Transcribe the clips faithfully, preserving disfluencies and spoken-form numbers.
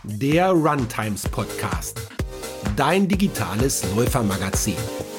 der Runtimes Podcast, dein digitales Läufermagazin.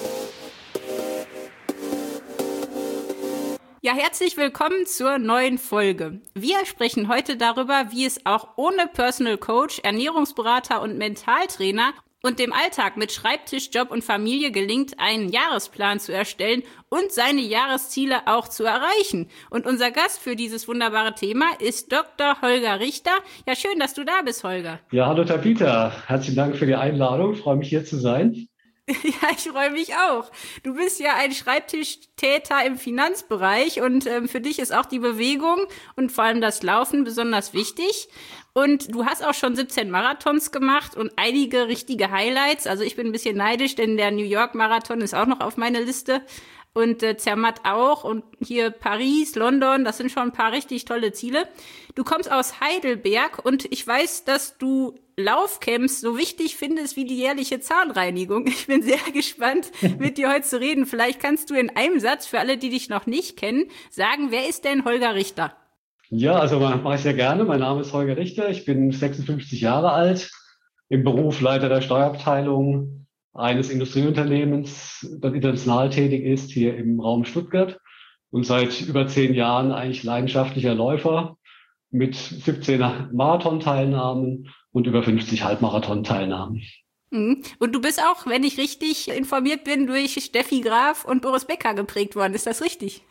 Ja, herzlich willkommen zur neuen Folge. Wir sprechen heute darüber, wie es auch ohne Personal Coach, Ernährungsberater und Mentaltrainer und dem Alltag mit Schreibtisch, Job und Familie gelingt, einen Jahresplan zu erstellen und seine Jahresziele auch zu erreichen. Und unser Gast für dieses wunderbare Thema ist Doktor Holger Richter. Ja, schön, dass du da bist, Holger. Ja, hallo Tabitha. Herzlichen Dank für die Einladung. Ich freue mich, hier zu sein. Ja, ich freue mich auch. Du bist ja ein Schreibtischtäter im Finanzbereich und ähm, für dich ist auch die Bewegung und vor allem das Laufen besonders wichtig. Und du hast auch schon siebzehn Marathons gemacht und einige richtige Highlights. Also ich bin ein bisschen neidisch, denn der New York Marathon ist auch noch auf meiner Liste. Und äh, Zermatt auch. Und hier Paris, London, das sind schon ein paar richtig tolle Ziele. Du kommst aus Heidelberg und ich weiß, dass du Laufcamps so wichtig findest wie die jährliche Zahnreinigung. Ich bin sehr gespannt, mit dir heute zu reden. Vielleicht kannst du in einem Satz, für alle, die dich noch nicht kennen, sagen, wer ist denn Holger Richter? Ja, also mache ich sehr gerne. Mein Name ist Holger Richter. Ich bin sechsundfünfzig Jahre alt, im Beruf Leiter der Steuerabteilung eines Industrieunternehmens, das international tätig ist, hier im Raum Stuttgart und seit über zehn Jahren eigentlich leidenschaftlicher Läufer mit siebzehn Marathon-Teilnahmen und über fünfzig Halbmarathon-Teilnahmen. Und du bist auch, wenn ich richtig informiert bin, durch Steffi Graf und Boris Becker geprägt worden. Ist das richtig?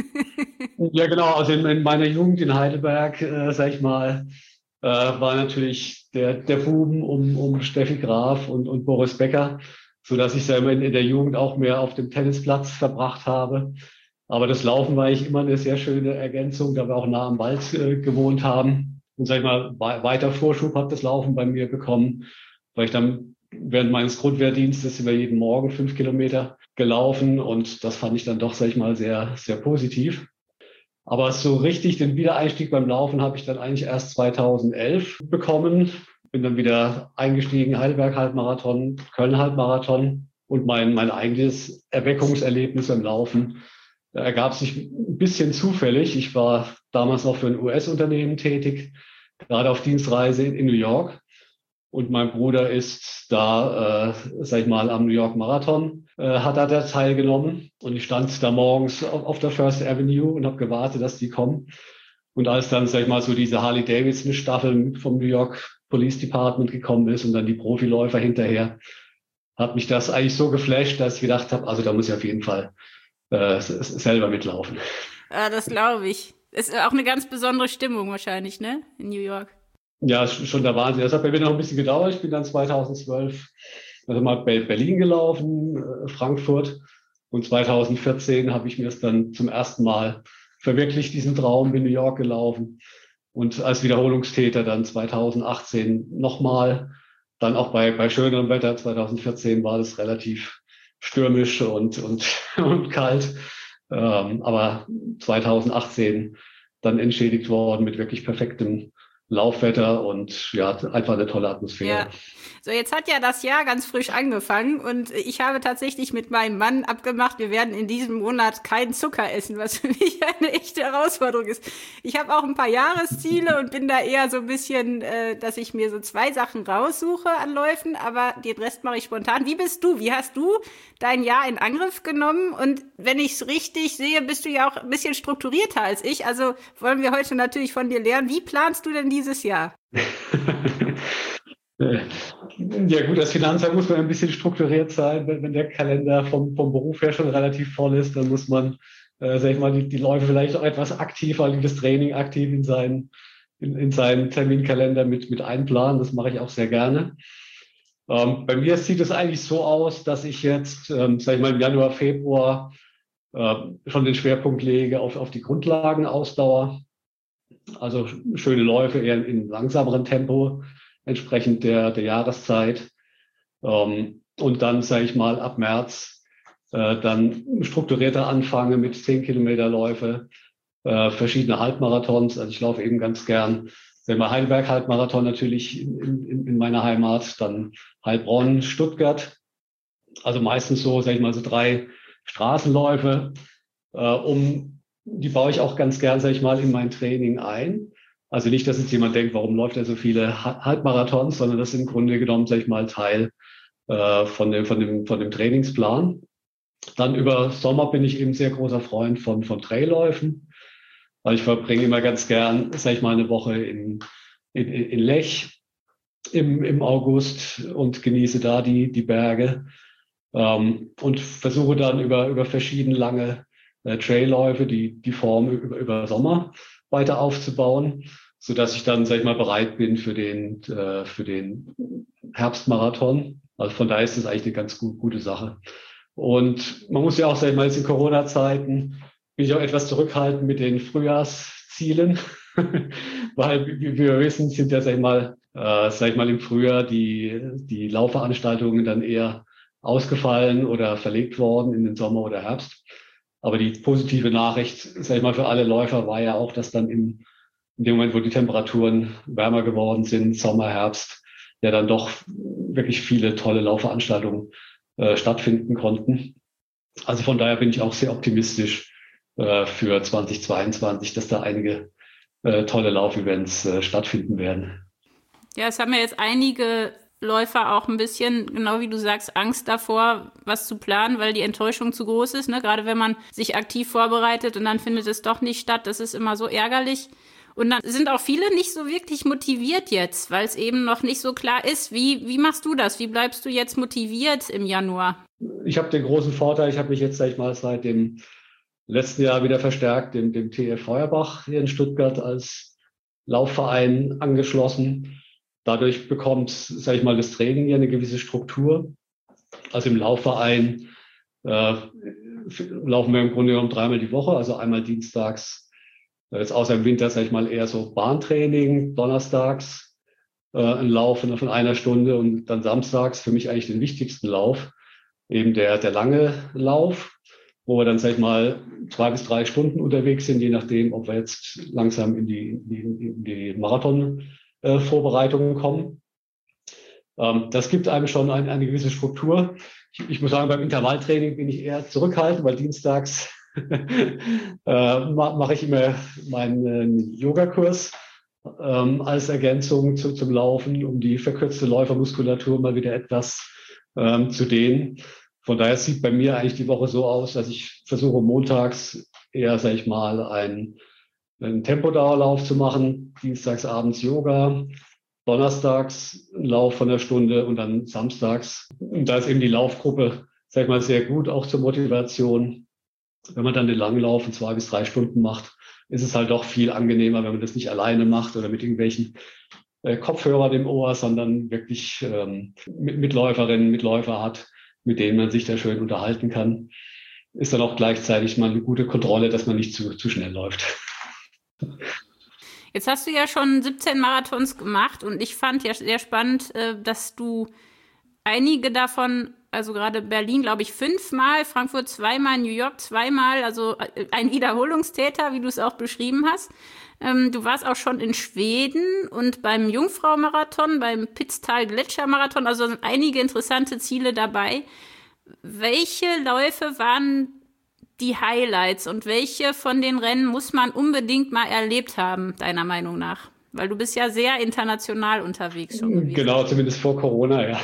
Ja, genau. Also in, in meiner Jugend in Heidelberg, äh, sag ich mal, äh, war natürlich der, der Buben um, um Steffi Graf und, und Boris Becker, so dass ich selber in, in der Jugend auch mehr auf dem Tennisplatz verbracht habe. Aber das Laufen war eigentlich immer eine sehr schöne Ergänzung, da wir auch nah am Wald äh, gewohnt haben. Und sag ich mal, weiter Vorschub hat das Laufen bei mir bekommen, weil ich dann während meines Grundwehrdienstes sind wir jeden Morgen fünf Kilometer gelaufen und das fand ich dann doch, sag ich mal, sehr, sehr positiv. Aber so richtig den Wiedereinstieg beim Laufen habe ich dann eigentlich erst zweitausendelf bekommen. Bin dann wieder eingestiegen, Heidelberg-Halbmarathon, Köln-Halbmarathon und mein, mein eigenes Erweckungserlebnis beim Laufen ergab sich ein bisschen zufällig. Ich war damals noch für ein U S-Unternehmen tätig, gerade auf Dienstreise in, in New York. Und mein Bruder ist da, äh, sag ich mal, am New York Marathon, äh, hat er da teilgenommen. Und ich stand da morgens auf, auf der First Avenue und habe gewartet, dass die kommen. Und als dann, sag ich mal, so diese Harley-Davidson-Staffel vom New York Police Department gekommen ist und dann die Profiläufer hinterher, hat mich das eigentlich so geflasht, dass ich gedacht habe, also da muss ich auf jeden Fall äh, selber mitlaufen. Ja, das glaube ich. Ist auch eine ganz besondere Stimmung wahrscheinlich, ne, in New York. Ja, schon der Wahnsinn. Das hat bei mir noch ein bisschen gedauert. Ich bin dann zweitausendzwölf also mal Berlin gelaufen, Frankfurt. Und zweitausendvierzehn habe ich mir es dann zum ersten Mal verwirklicht, diesen Traum, in New York gelaufen. Und als Wiederholungstäter dann zweitausendachtzehn nochmal. Dann auch bei, bei schönerem Wetter. zweitausendvierzehn war das relativ stürmisch und, und, und kalt. Ähm, aber zweitausendachtzehn dann entschädigt worden mit wirklich perfektem Laufwetter und ja, einfach eine tolle Atmosphäre. Ja. So, jetzt hat ja das Jahr ganz frisch angefangen und ich habe tatsächlich mit meinem Mann abgemacht, wir werden in diesem Monat keinen Zucker essen, was für mich eine echte Herausforderung ist. Ich habe auch ein paar Jahresziele und bin da eher so ein bisschen, äh, dass ich mir so zwei Sachen raussuche an Läufen, aber den Rest mache ich spontan. Wie bist du? Wie hast du dein Jahr in Angriff genommen? Und wenn ich es richtig sehe, bist du ja auch ein bisschen strukturierter als ich. Also wollen wir heute natürlich von dir lernen. Wie planst du denn dieses Jahr? Ja gut, als Finanzer muss man ein bisschen strukturiert sein. Wenn, wenn der Kalender vom, vom Beruf her schon relativ voll ist, dann muss man, äh, sag ich mal, die, die Läufe vielleicht auch etwas aktiver, das Training aktiv in seinen, in, in seinen Terminkalender mit, mit einplanen. Das mache ich auch sehr gerne. Ähm, bei mir sieht es eigentlich so aus, dass ich jetzt, ähm, sag ich mal, im Januar, Februar äh, schon den Schwerpunkt lege auf, auf die Grundlagenausdauer. Also schöne Läufe eher in langsameren Tempo, entsprechend der, der Jahreszeit. Ähm, und dann, sage ich mal, ab März äh, dann strukturierter anfange mit zehn Kilometer Läufe, äh, verschiedene Halbmarathons. Also ich laufe eben ganz gern, wenn mal Heidelberg Halbmarathon natürlich in, in, in meiner Heimat, dann Heilbronn, Stuttgart. Also meistens so, sage ich mal, so drei Straßenläufe, äh, um die baue ich auch ganz gern, sage ich mal, in mein Training ein. Also nicht, dass jetzt jemand denkt, warum läuft er so viele Halbmarathons, sondern das ist im Grunde genommen, sag ich mal, Teil äh, von, dem, von, dem, von dem Trainingsplan. Dann über Sommer bin ich eben sehr großer Freund von, von Trailläufen. Weil ich verbringe immer ganz gern, sag ich mal, eine Woche in, in, in Lech im, im August und genieße da die, die Berge. Ähm, und versuche dann über, über verschiedene lange äh, Trailläufe die, die Form über, über Sommer weiter aufzubauen, so dass ich dann, sag ich mal, bereit bin für den, äh, für den Herbstmarathon. Also von daher ist das eigentlich eine ganz gut, gute Sache. Und man muss ja auch, sag ich mal, jetzt in Corona-Zeiten bin ich auch etwas zurückhaltend mit den Frühjahrszielen, weil, wie wir wissen, sind ja, sag ich mal, äh, sag ich mal, im Frühjahr die, die Laufveranstaltungen dann eher ausgefallen oder verlegt worden in den Sommer oder Herbst. Aber die positive Nachricht, sag ich mal, für alle Läufer war ja auch, dass dann im, in dem Moment, wo die Temperaturen wärmer geworden sind, Sommer, Herbst, ja dann doch wirklich viele tolle Laufveranstaltungen äh, stattfinden konnten. Also von daher bin ich auch sehr optimistisch äh, für zweitausendzweiundzwanzig, dass da einige äh, tolle Laufevents äh, stattfinden werden. Ja, es haben ja jetzt einige Läufer auch ein bisschen, genau wie du sagst, Angst davor, was zu planen, weil die Enttäuschung zu groß ist, ne? Gerade wenn man sich aktiv vorbereitet und dann findet es doch nicht statt, das ist immer so ärgerlich. Und dann sind auch viele nicht so wirklich motiviert jetzt, weil es eben noch nicht so klar ist. Wie, wie machst du das? Wie bleibst du jetzt motiviert im Januar? Ich habe den großen Vorteil, ich habe mich jetzt, sag ich mal, seit dem letzten Jahr wieder verstärkt dem, dem T F Feuerbach hier in Stuttgart als Laufverein angeschlossen. Dadurch bekommt, sage ich mal, das Training hier eine gewisse Struktur. Also im Laufverein äh, laufen wir im Grunde genommen dreimal die Woche, also einmal dienstags, jetzt außer im Winter, sage ich mal, eher so Bahntraining, donnerstags äh, ein Lauf von einer Stunde und dann samstags für mich eigentlich den wichtigsten Lauf, eben der, der lange Lauf, wo wir dann, sag ich mal, zwei bis drei Stunden unterwegs sind, je nachdem, ob wir jetzt langsam in die, in die, in die Marathon-Vorbereitungen äh, kommen. Ähm, das gibt einem schon ein, eine gewisse Struktur. Ich, ich muss sagen, beim Intervalltraining bin ich eher zurückhaltend, weil dienstags äh, mache ich immer meinen äh, Yogakurs ähm, als Ergänzung zu, zum Laufen, um die verkürzte Läufermuskulatur mal wieder etwas ähm, zu dehnen. Von daher sieht bei mir eigentlich die Woche so aus, dass ich versuche montags eher, sag ich mal, einen, einen Tempodauerlauf zu machen, dienstags abends Yoga, donnerstags einen Lauf von einer Stunde und dann samstags. Und da ist eben die Laufgruppe, sag ich mal, sehr gut, auch zur Motivation. Wenn man dann den langen Lauf in zwei bis drei Stunden macht, ist es halt doch viel angenehmer, wenn man das nicht alleine macht oder mit irgendwelchen äh, Kopfhörern im Ohr, sondern wirklich ähm, mit Mitläuferinnen, Mitläufer hat, mit denen man sich da schön unterhalten kann, ist dann auch gleichzeitig mal eine gute Kontrolle, dass man nicht zu, zu schnell läuft. Jetzt hast du ja schon siebzehn Marathons gemacht und ich fand ja sehr spannend, dass du einige davon, also gerade Berlin, glaube ich, fünfmal, Frankfurt zweimal, New York zweimal, also ein Wiederholungstäter, wie du es auch beschrieben hast. Du warst auch schon in Schweden und beim Jungfrau-Marathon, beim Pitztal-Gletscher-Marathon, also sind einige interessante Ziele dabei. Welche Läufe waren die Highlights und welche von den Rennen muss man unbedingt mal erlebt haben, deiner Meinung nach? Weil du bist ja sehr international unterwegs schon gewesen. Genau, zumindest vor Corona, ja.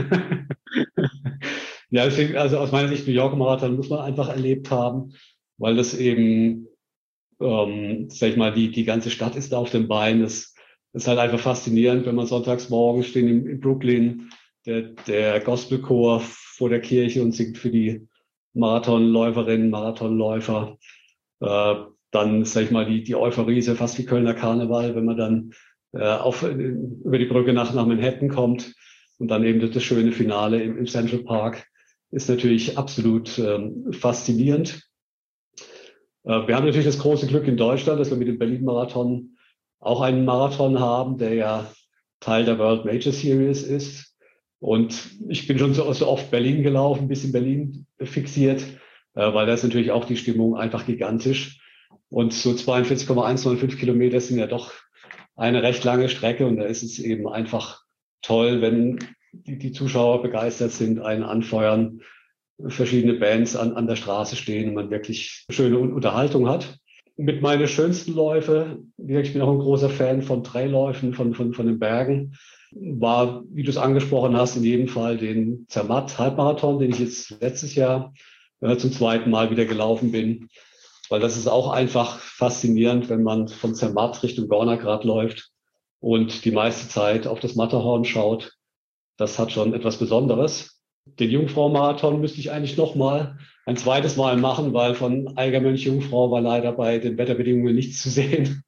Ja, deswegen, also aus meiner Sicht, New York Marathon muss man einfach erlebt haben, weil das eben Ähm, sag ich mal, die, die ganze Stadt ist da auf dem Bein. Das, das ist halt einfach faszinierend, wenn man sonntags morgens stehen in, in Brooklyn, der, der Gospelchor vor der Kirche und singt für die Marathonläuferinnen, Marathonläufer. Äh, dann, sag ich mal, die, die Euphorie ist ja fast wie Kölner Karneval, wenn man dann äh, auf, über die Brücke nach, nach Manhattan kommt und dann eben das, das schöne Finale im, im Central Park ist natürlich absolut ähm, faszinierend. Wir haben natürlich das große Glück in Deutschland, dass wir mit dem Berlin-Marathon auch einen Marathon haben, der ja Teil der World Major Series ist. Und ich bin schon so, so oft Berlin gelaufen, bis in Berlin fixiert, weil da ist natürlich auch die Stimmung einfach gigantisch. Und so zweiundvierzig Komma hundertneunundfünfzig Kilometer sind ja doch eine recht lange Strecke. Und da ist es eben einfach toll, wenn die, die Zuschauer begeistert sind, einen anfeuern, verschiedene Bands an, an der Straße stehen und man wirklich schöne Unterhaltung hat. mit meine schönsten Läufe, ich bin auch ein großer Fan von Trailläufen, von, von, von den Bergen, war, wie du es angesprochen hast, in jedem Fall den Zermatt-Halbmarathon, den ich jetzt letztes Jahr äh, zum zweiten Mal wieder gelaufen bin. Weil das ist auch einfach faszinierend, wenn man von Zermatt Richtung Gornergrat läuft und die meiste Zeit auf das Matterhorn schaut. Das hat schon etwas Besonderes. Den Jungfrau-Marathon müsste ich eigentlich noch mal ein zweites Mal machen, weil von Eigermönch Jungfrau war leider bei den Wetterbedingungen nichts zu sehen.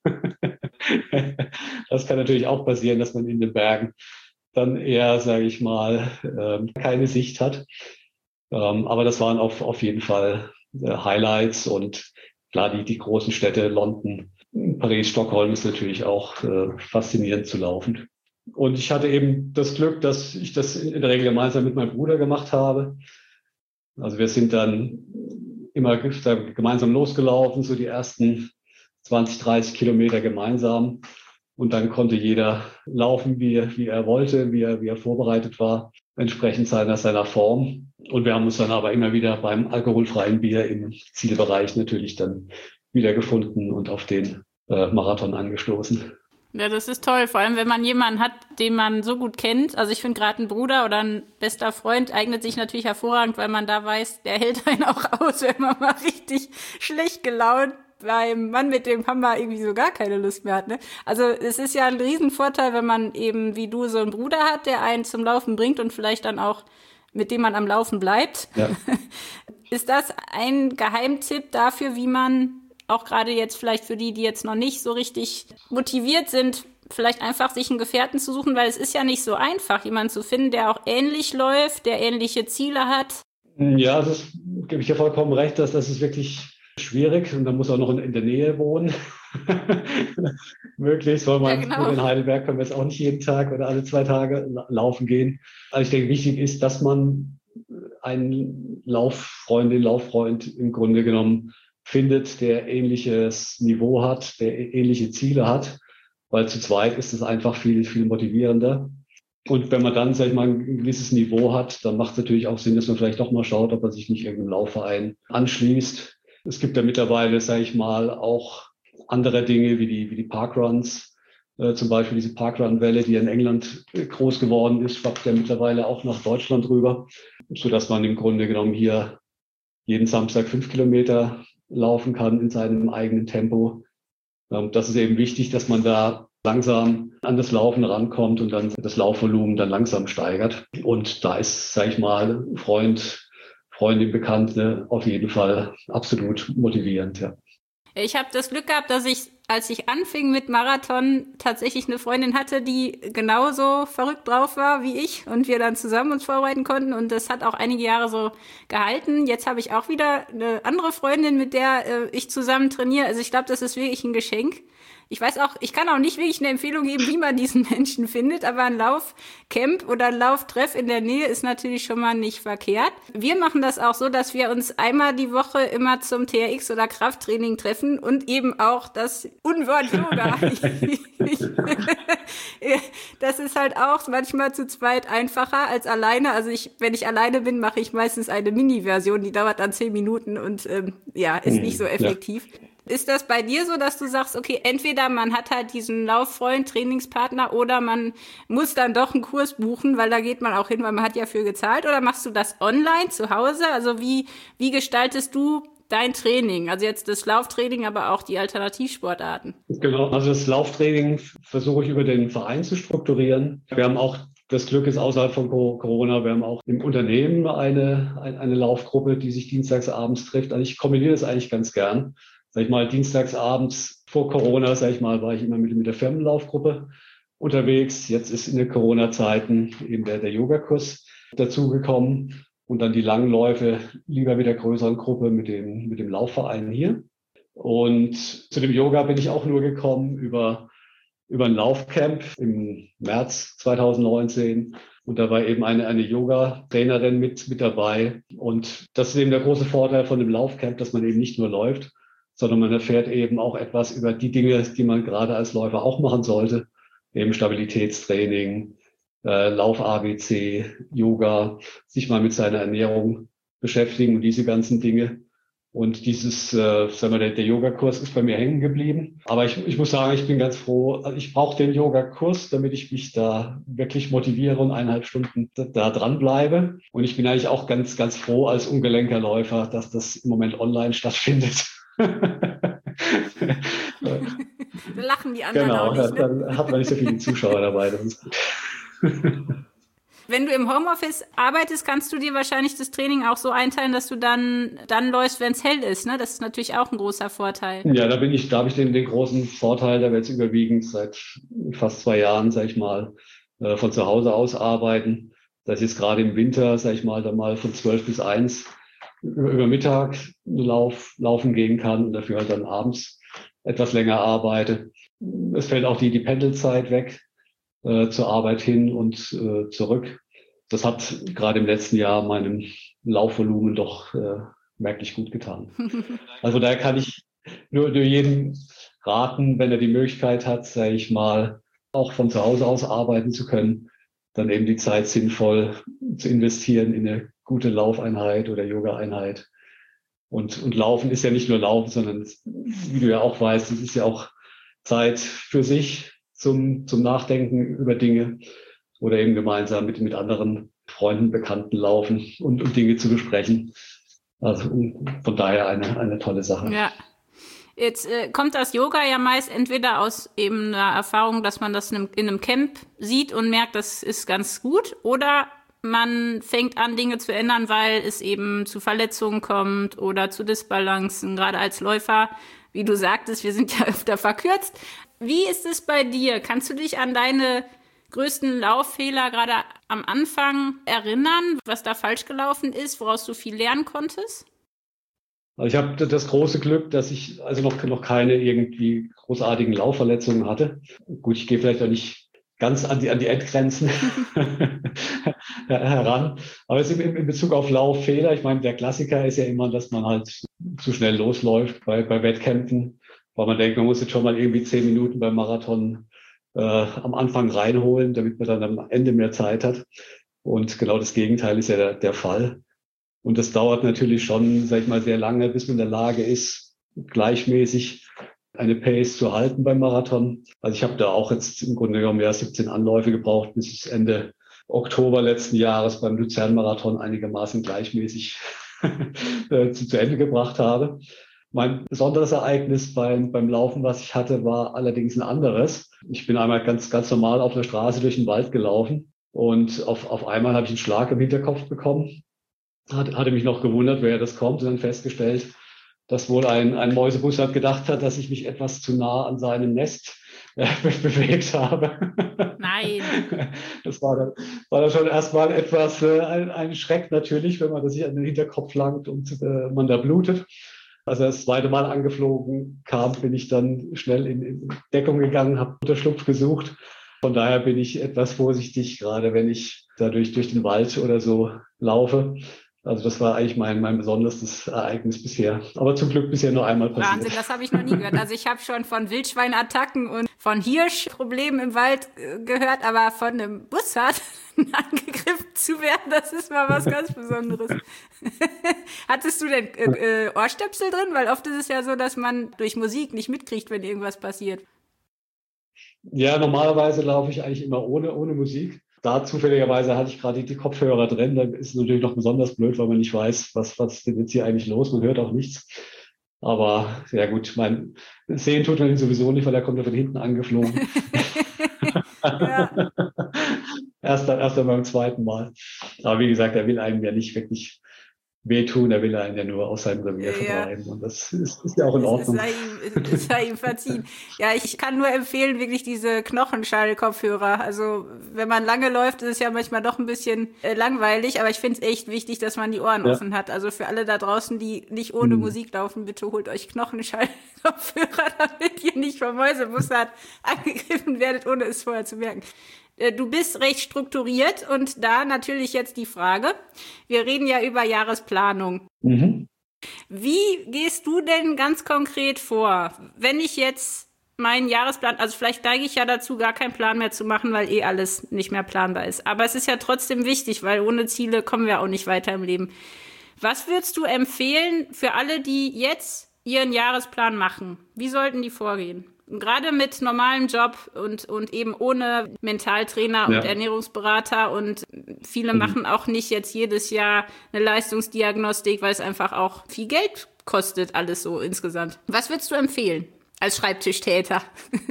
Das kann natürlich auch passieren, dass man in den Bergen dann eher, sage ich mal, keine Sicht hat. Aber das waren auf, auf jeden Fall Highlights und klar, die, die großen Städte, London, Paris, Stockholm ist natürlich auch äh, faszinierend zu laufen. Und ich hatte eben das Glück, dass ich das in der Regel gemeinsam mit meinem Bruder gemacht habe. Also wir sind dann immer gemeinsam losgelaufen, so die ersten zwanzig, dreißig Kilometer gemeinsam. Und dann konnte jeder laufen, wie, wie er wollte, wie er, wie er vorbereitet war, entsprechend seiner, seiner Form. Und wir haben uns dann aber immer wieder beim alkoholfreien Bier im Zielbereich natürlich dann wiedergefunden und auf den äh, Marathon angestoßen. Ja, das ist toll, vor allem wenn man jemanden hat, den man so gut kennt. Also ich finde gerade ein Bruder oder ein bester Freund eignet sich natürlich hervorragend, weil man da weiß, der hält einen auch aus, wenn man mal richtig schlecht gelaunt beim Mann mit dem Hammer irgendwie so gar keine Lust mehr hat. Ne? Also es ist ja ein Riesenvorteil, wenn man eben wie du so einen Bruder hat, der einen zum Laufen bringt und vielleicht dann auch mit dem man am Laufen bleibt. Ja. Ist das ein Geheimtipp dafür, wie man auch gerade jetzt vielleicht für die, die jetzt noch nicht so richtig motiviert sind, vielleicht einfach sich einen Gefährten zu suchen, weil es ist ja nicht so einfach, jemanden zu finden, der auch ähnlich läuft, der ähnliche Ziele hat? Ja, das gebe ich dir vollkommen recht, dass das ist wirklich schwierig und man muss auch noch in, in der Nähe wohnen. Möglichst, weil man ja, genau. In Heidelberg können wir jetzt auch nicht jeden Tag oder alle zwei Tage laufen gehen. Also ich denke, wichtig ist, dass man einen Lauffreundin, Lauffreund im Grunde genommen findet, der ähnliches Niveau hat, der ähnliche Ziele hat, weil zu zweit ist es einfach viel, viel motivierender. Und wenn man dann, sag ich mal, ein gewisses Niveau hat, dann macht es natürlich auch Sinn, dass man vielleicht doch mal schaut, ob man sich nicht irgendeinem Laufverein anschließt. Es gibt ja mittlerweile, sage ich mal, auch andere Dinge wie die, wie die Parkruns, äh, zum Beispiel diese Parkrun-Welle, die in England groß geworden ist, schwappt ja mittlerweile auch nach Deutschland rüber, sodass man im Grunde genommen hier jeden Samstag fünf Kilometer laufen kann in seinem eigenen Tempo. Ähm, das ist eben wichtig, dass man da langsam an das Laufen rankommt und dann das Laufvolumen dann langsam steigert. Und da ist, sage ich mal, Freund, Freundin, Bekannte auf jeden Fall absolut motivierend, ja. Ich habe das Glück gehabt, dass ich, als ich anfing mit Marathon, tatsächlich eine Freundin hatte, die genauso verrückt drauf war wie ich und wir dann zusammen uns vorbereiten konnten und das hat auch einige Jahre so gehalten. Jetzt habe ich auch wieder eine andere Freundin, mit der äh, ich zusammen trainiere. Also ich glaube, das ist wirklich ein Geschenk. Ich weiß auch, ich kann auch nicht wirklich eine Empfehlung geben, wie man diesen Menschen findet, aber ein Laufcamp oder ein Lauftreff in der Nähe ist natürlich schon mal nicht verkehrt. Wir machen das auch so, dass wir uns einmal die Woche immer zum T R X oder Krafttraining treffen und eben auch das Unwort Yoga. Das ist halt auch manchmal zu zweit einfacher als alleine. Also ich, wenn ich alleine bin, mache ich meistens eine Mini-Version, die dauert dann zehn Minuten und ähm, ja, ist nicht so effektiv. Ja. Ist das bei dir so, dass du sagst, okay, entweder man hat halt diesen Lauffreund, Trainingspartner oder man muss dann doch einen Kurs buchen, weil da geht man auch hin, weil man hat ja für gezahlt, oder machst du das online zu Hause? Also wie, wie gestaltest du dein Training? Also jetzt das Lauftraining, aber auch die Alternativsportarten. Genau, also das Lauftraining versuche ich über den Verein zu strukturieren. Wir haben auch das Glück ist außerhalb von Corona, wir haben auch im Unternehmen eine, eine Laufgruppe, die sich dienstags abends trifft. Also ich kombiniere das eigentlich ganz gern. Sag ich mal, dienstags abends vor Corona, sag ich mal, war ich immer mit, mit der Firmenlaufgruppe unterwegs. Jetzt ist in den Corona-Zeiten eben der, der Yogakurs dazugekommen und dann die Langläufe lieber mit der größeren Gruppe, mit dem, mit dem Laufverein hier. Und zu dem Yoga bin ich auch nur gekommen über, über ein Laufcamp im März zwanzig neunzehn. Und da war eben eine, eine Yoga-Trainerin mit, mit dabei. Und das ist eben der große Vorteil von dem Laufcamp, dass man eben nicht nur läuft, sondern man erfährt eben auch etwas über die Dinge, die man gerade als Läufer auch machen sollte. Eben Stabilitätstraining, äh, Lauf-A B C, Yoga, sich mal mit seiner Ernährung beschäftigen und diese ganzen Dinge. Und dieses, äh, sagen wir, der, der Yogakurs ist bei mir hängen geblieben. Aber ich, ich muss sagen, ich bin ganz froh. Also ich brauche den Yogakurs, damit ich mich da wirklich motiviere und eineinhalb Stunden da, da dran bleibe. Und ich bin eigentlich auch ganz, ganz froh als ungelenker Läufer, dass das im Moment online stattfindet. Lachen die anderen genau, auch nicht, ne? Dann hat man nicht so viele Zuschauer dabei. Das ist gut. Wenn du im Homeoffice arbeitest, kannst du dir wahrscheinlich das Training auch so einteilen, dass du dann, dann läufst, wenn es hell ist, ne? Das ist natürlich auch ein großer Vorteil. Ja, da bin ich, da habe ich den, den großen Vorteil, da wir jetzt überwiegend seit fast zwei Jahren, sag ich mal, äh, von zu Hause aus arbeiten. Dass ich jetzt gerade im Winter, sag ich mal, dann mal von zwölf bis eins über, über Mittag Lauf, laufen gehen kann und dafür halt dann abends etwas länger arbeite. Es fällt auch die, die Pendelzeit weg. Äh, zur Arbeit hin und äh, zurück. Das hat gerade im letzten Jahr meinem Laufvolumen doch äh, merklich gut getan. Also daher kann ich nur, nur jedem raten, wenn er die Möglichkeit hat, sage ich mal, auch von zu Hause aus arbeiten zu können, dann eben die Zeit sinnvoll zu investieren in eine gute Laufeinheit oder Yoga-Einheit. Und, und Laufen ist ja nicht nur Laufen, sondern wie du ja auch weißt, es ist ja auch Zeit für sich, zum, zum Nachdenken über Dinge oder eben gemeinsam mit, mit anderen Freunden, Bekannten laufen und, und Dinge zu besprechen. Also von daher eine, eine tolle Sache. Ja. Jetzt äh, kommt das Yoga ja meist entweder aus eben einer Erfahrung, dass man das in einem, in einem Camp sieht und merkt, das ist ganz gut, oder man fängt an, Dinge zu ändern, weil es eben zu Verletzungen kommt oder zu Disbalancen, gerade als Läufer. Wie du sagtest, wir sind ja öfter verkürzt. Wie ist es bei dir? Kannst du dich an deine größten Lauffehler gerade am Anfang erinnern, was da falsch gelaufen ist, woraus du viel lernen konntest? Also ich habe das große Glück, dass ich also noch, noch keine irgendwie großartigen Laufverletzungen hatte. Gut, ich gehe vielleicht auch nicht ganz an die, an die Endgrenzen heran. Aber jetzt in, in Bezug auf Lauffehler, ich meine, der Klassiker ist ja immer, dass man halt zu schnell losläuft bei, bei Wettkämpfen, weil man denkt, man muss jetzt schon mal irgendwie zehn Minuten beim Marathon äh, am Anfang reinholen, damit man dann am Ende mehr Zeit hat. Und genau das Gegenteil ist ja der, der Fall. Und das dauert natürlich schon, sag ich mal, sehr lange, bis man in der Lage ist, gleichmäßig eine Pace zu halten beim Marathon. Also ich habe da auch jetzt im Grunde genommen ja siebzehn Anläufe gebraucht, bis ich Ende Oktober letzten Jahres beim Luzern-Marathon einigermaßen gleichmäßig zu, zu Ende gebracht habe. Mein besonderes Ereignis beim, beim Laufen, was ich hatte, war allerdings ein anderes. Ich bin einmal ganz, ganz normal auf der Straße durch den Wald gelaufen und auf, auf einmal habe ich einen Schlag im Hinterkopf bekommen. Hat, hatte mich noch gewundert, wer das kommt, und dann festgestellt, dass wohl ein, ein Mäusebussard gedacht hat, dass ich mich etwas zu nah an seinem Nest äh, bewegt habe. Nein. Das war dann, war dann schon erstmal etwas äh, ein, ein Schreck natürlich, wenn man das sich an den Hinterkopf langt und äh, man da blutet. Als er das zweite Mal angeflogen kam, bin ich dann schnell in, in Deckung gegangen, habe Unterschlupf gesucht. Von daher bin ich etwas vorsichtig, gerade wenn ich dadurch durch den Wald oder so laufe. Also das war eigentlich mein, mein besonderstes Ereignis bisher. Aber zum Glück bisher nur einmal passiert. Wahnsinn, das habe ich noch nie gehört. Also ich habe schon von Wildschweinattacken und von Hirschproblemen im Wald äh, gehört, aber von einem Bussard angegriffen zu werden, das ist mal was ganz Besonderes. Hattest du denn äh, äh, Ohrstöpsel drin? Weil oft ist es ja so, dass man durch Musik nicht mitkriegt, wenn irgendwas passiert. Ja, normalerweise laufe ich eigentlich immer ohne, ohne Musik. Da zufälligerweise hatte ich gerade die Kopfhörer drin. Da ist es natürlich noch besonders blöd, weil man nicht weiß, was, was ist denn jetzt hier eigentlich los. Man hört auch nichts. Aber ja gut, mein Sehen tut man ihn sowieso nicht, weil er kommt ja von hinten angeflogen. Ja. erst, dann, erst dann beim zweiten Mal. Aber wie gesagt, er will einem ja nicht wirklich wehtun, er will einen ja nur aus seinem Revier vertreiben. Ja. Und das ist, ist ja auch in Ordnung. Es sei ihm, es sei ihm verziehen. Ja, ich kann nur empfehlen, wirklich diese Knochenschall-Kopfhörer. Also, wenn man lange läuft, ist es ja manchmal doch ein bisschen äh, langweilig, aber ich finde es echt wichtig, dass man die Ohren ja. offen hat. Also für alle da draußen, die nicht ohne hm. Musik laufen, bitte holt euch Knochenschall-Kopfhörer, damit ihr nicht vom Mäusebussard angegriffen werdet, ohne es vorher zu merken. Du bist recht strukturiert und da natürlich jetzt die Frage, wir reden ja über Jahresplanung. Mhm. Wie gehst du denn ganz konkret vor, wenn ich jetzt meinen Jahresplan, also vielleicht neige ich ja dazu, gar keinen Plan mehr zu machen, weil eh alles nicht mehr planbar ist. Aber es ist ja trotzdem wichtig, weil ohne Ziele kommen wir auch nicht weiter im Leben. Was würdest du empfehlen für alle, die jetzt ihren Jahresplan machen? Wie sollten die vorgehen? Gerade mit normalem Job und, und eben ohne Mentaltrainer und ja. Ernährungsberater, und viele mhm. machen auch nicht jetzt jedes Jahr eine Leistungsdiagnostik, weil es einfach auch viel Geld kostet, alles so insgesamt. Was würdest du empfehlen als Schreibtischtäter?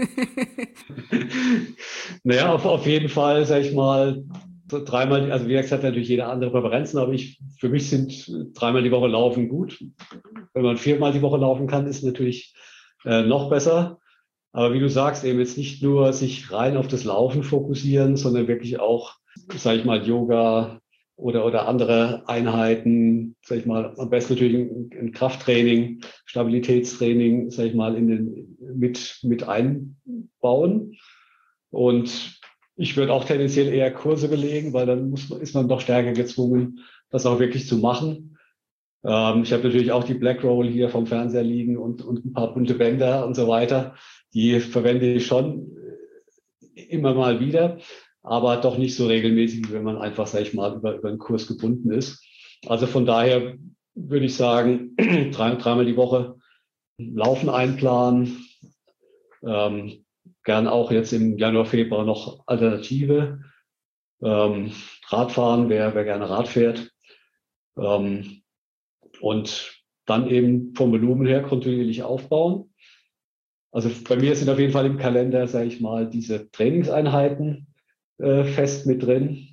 Naja, auf, auf jeden Fall, sag ich mal, so dreimal, also wie gesagt, hat natürlich jeder andere Präferenzen, aber ich, für mich sind dreimal die Woche Laufen gut. Wenn man viermal die Woche laufen kann, ist natürlich äh, noch besser. Aber wie du sagst, eben jetzt nicht nur sich rein auf das Laufen fokussieren, sondern wirklich auch, sag ich mal, Yoga oder, oder andere Einheiten, sag ich mal, am besten natürlich ein, ein Krafttraining, Stabilitätstraining, sag ich mal, in den, mit, mit einbauen. Und ich würde auch tendenziell eher Kurse belegen, weil dann muss man, ist man doch stärker gezwungen, das auch wirklich zu machen. Ähm, ich habe natürlich auch die Black Roll hier vom Fernseher liegen und, und ein paar bunte Bänder und so weiter. Die verwende ich schon immer mal wieder, aber doch nicht so regelmäßig, wenn man einfach, sag ich mal, über, über einen Kurs gebunden ist. Also von daher würde ich sagen, drei, dreimal die Woche Laufen einplanen. Ähm, gern auch jetzt im Januar, Februar noch Alternative. Ähm, Radfahren, wer, wer gerne Rad fährt. Ähm, und dann eben vom Volumen her kontinuierlich aufbauen. Also bei mir sind auf jeden Fall im Kalender, sage ich mal, diese Trainingseinheiten äh, fest mit drin.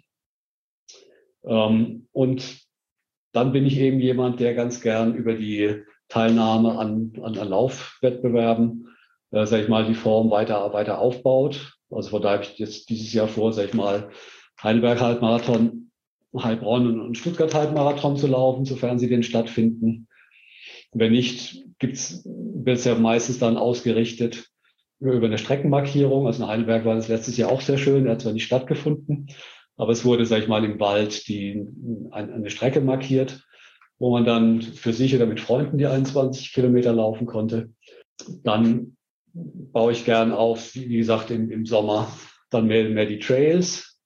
Ähm, und dann bin ich eben jemand, der ganz gern über die Teilnahme an, an, an Laufwettbewerben, äh, sage ich mal, die Form weiter, weiter aufbaut. Also von daher habe ich jetzt dieses Jahr vor, sage ich mal, Heidelberg-Halbmarathon, Heilbronn und Stuttgart-Halbmarathon zu laufen, sofern sie denn stattfinden. Wenn nicht, gibt's, wird es ja meistens dann ausgerichtet über eine Streckenmarkierung. Also in Heidelberg war das letztes Jahr auch sehr schön. Er hat zwar nicht stattgefunden, aber es wurde, sag ich mal, im Wald die, eine Strecke markiert, wo man dann für sich oder mit Freunden die einundzwanzig Kilometer laufen konnte. Dann baue ich gern auf, wie gesagt, im, im Sommer dann mehr, mehr die Trails.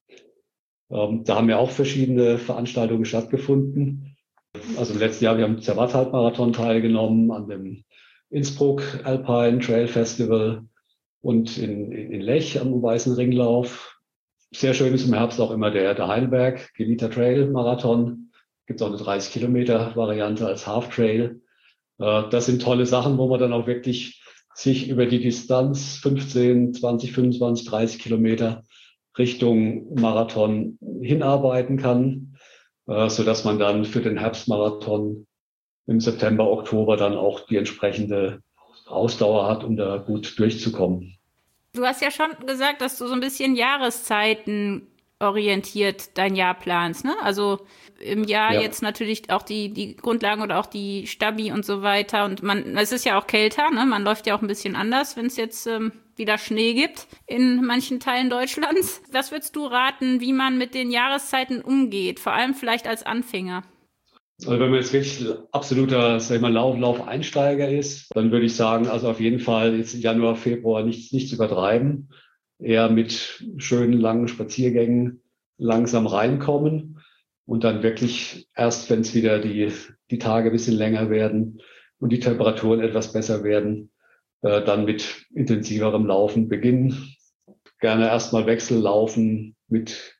Ähm, da haben ja auch verschiedene Veranstaltungen stattgefunden. Also im letzten Jahr, wir haben am Zermatt-Halbmarathon teilgenommen, an dem Innsbruck Alpine Trail Festival und in, in, in Lech am Weißen Ringlauf. Sehr schön ist im Herbst auch immer der, der Heidelberg Gelita Trail Marathon. Gibt auch eine dreißig Kilometer Variante als Half Trail. Äh, das sind tolle Sachen, wo man dann auch wirklich sich über die Distanz fünfzehn, zwanzig, fünfundzwanzig, dreißig Kilometer Richtung Marathon hinarbeiten kann, äh, so dass man dann für den Herbstmarathon im September, Oktober dann auch die entsprechende Ausdauer hat, um da gut durchzukommen. Du hast ja schon gesagt, dass du so ein bisschen Jahreszeiten orientiert dein Jahr planst, ne? Also im Jahr ja. Jetzt natürlich auch die die Grundlagen oder auch die Stabi und so weiter. Und man, es ist ja auch kälter, ne? Man läuft ja auch ein bisschen anders, wenn es jetzt ähm, wieder Schnee gibt in manchen Teilen Deutschlands. Was würdest du raten, wie man mit den Jahreszeiten umgeht, vor allem vielleicht als Anfänger? Also wenn man jetzt wirklich absoluter, sag ich mal, Lauf, Laufeinsteiger ist, dann würde ich sagen, also auf jeden Fall jetzt Januar, Februar nicht, nicht zu übertreiben, eher mit schönen langen Spaziergängen langsam reinkommen und dann wirklich erst, wenn es wieder die, die Tage ein bisschen länger werden und die Temperaturen etwas besser werden, äh, dann mit intensiverem Laufen beginnen. Gerne erstmal Wechsellaufen mit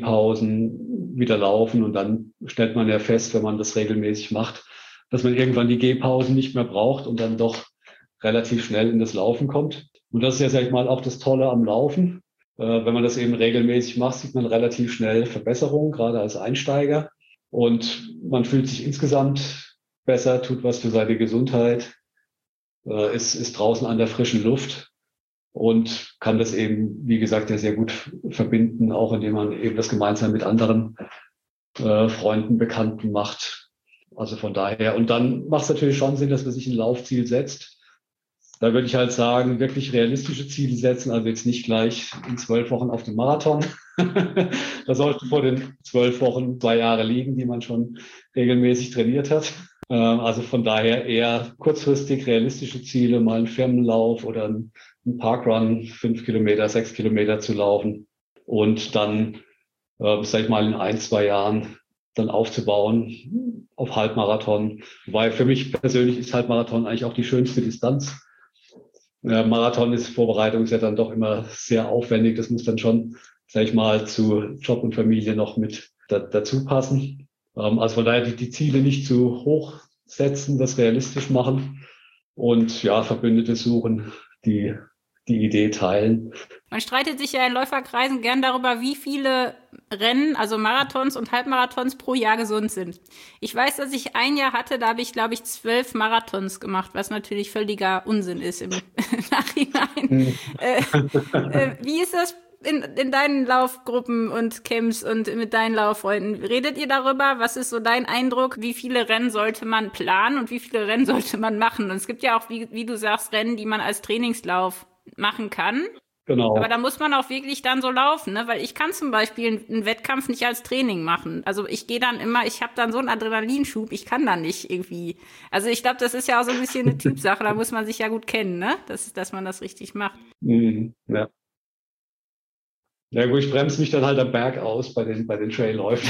Gehpausen, wieder laufen und dann stellt man ja fest, wenn man das regelmäßig macht, dass man irgendwann die Gehpausen nicht mehr braucht und dann doch relativ schnell in das Laufen kommt. Und das ist ja, sag ich mal, auch das Tolle am Laufen. Äh, wenn man das eben regelmäßig macht, sieht man relativ schnell Verbesserungen, gerade als Einsteiger. Und man fühlt sich insgesamt besser, tut was für seine Gesundheit, äh, ist, ist draußen an der frischen Luft. Und kann das eben, wie gesagt, ja sehr gut verbinden, auch indem man eben das gemeinsam mit anderen äh, Freunden, Bekannten macht. Also von daher. Und dann macht es natürlich schon Sinn, dass man sich ein Laufziel setzt. Da würde ich halt sagen, wirklich realistische Ziele setzen, also jetzt nicht gleich in zwölf Wochen auf dem Marathon. Da sollte vor den zwölf Wochen zwei Jahre liegen, die man schon regelmäßig trainiert hat. Also von daher eher kurzfristig realistische Ziele, mal einen Firmenlauf oder ein einen Parkrun, fünf Kilometer, sechs Kilometer zu laufen und dann, äh, sag ich mal, in ein, zwei Jahren dann aufzubauen auf Halbmarathon. Weil für mich persönlich ist Halbmarathon eigentlich auch die schönste Distanz. Äh, Marathon ist Vorbereitung ist ja dann doch immer sehr aufwendig. Das muss dann schon, sag ich mal, zu Job und Familie noch mit da, dazu passen. Ähm, also von daher die, die Ziele nicht zu hoch setzen, das realistisch machen und ja, Verbündete suchen, die die Idee teilen. Man streitet sich ja in Läuferkreisen gern darüber, wie viele Rennen, also Marathons und Halbmarathons pro Jahr gesund sind. Ich weiß, dass ich ein Jahr hatte, da habe ich, glaube ich, zwölf Marathons gemacht, was natürlich völliger Unsinn ist im Nachhinein. äh, äh, wie ist das in, in deinen Laufgruppen und Camps und mit deinen Lauffreunden? Redet ihr darüber? Was ist so dein Eindruck? Wie viele Rennen sollte man planen und wie viele Rennen sollte man machen? Und es gibt ja auch, wie, wie du sagst, Rennen, die man als Trainingslauf machen kann. Genau. Aber da muss man auch wirklich dann so laufen, ne? Weil ich kann zum Beispiel einen Wettkampf nicht als Training machen. Also ich gehe dann immer, ich habe dann so einen Adrenalinschub, ich kann dann nicht irgendwie. Also ich glaube, das ist ja auch so ein bisschen eine Typsache, da muss man sich ja gut kennen, ne? Das, dass man das richtig macht. Mhm, ja. Ja gut, ich bremse mich dann halt am Berg aus bei den, bei den Trailläufen.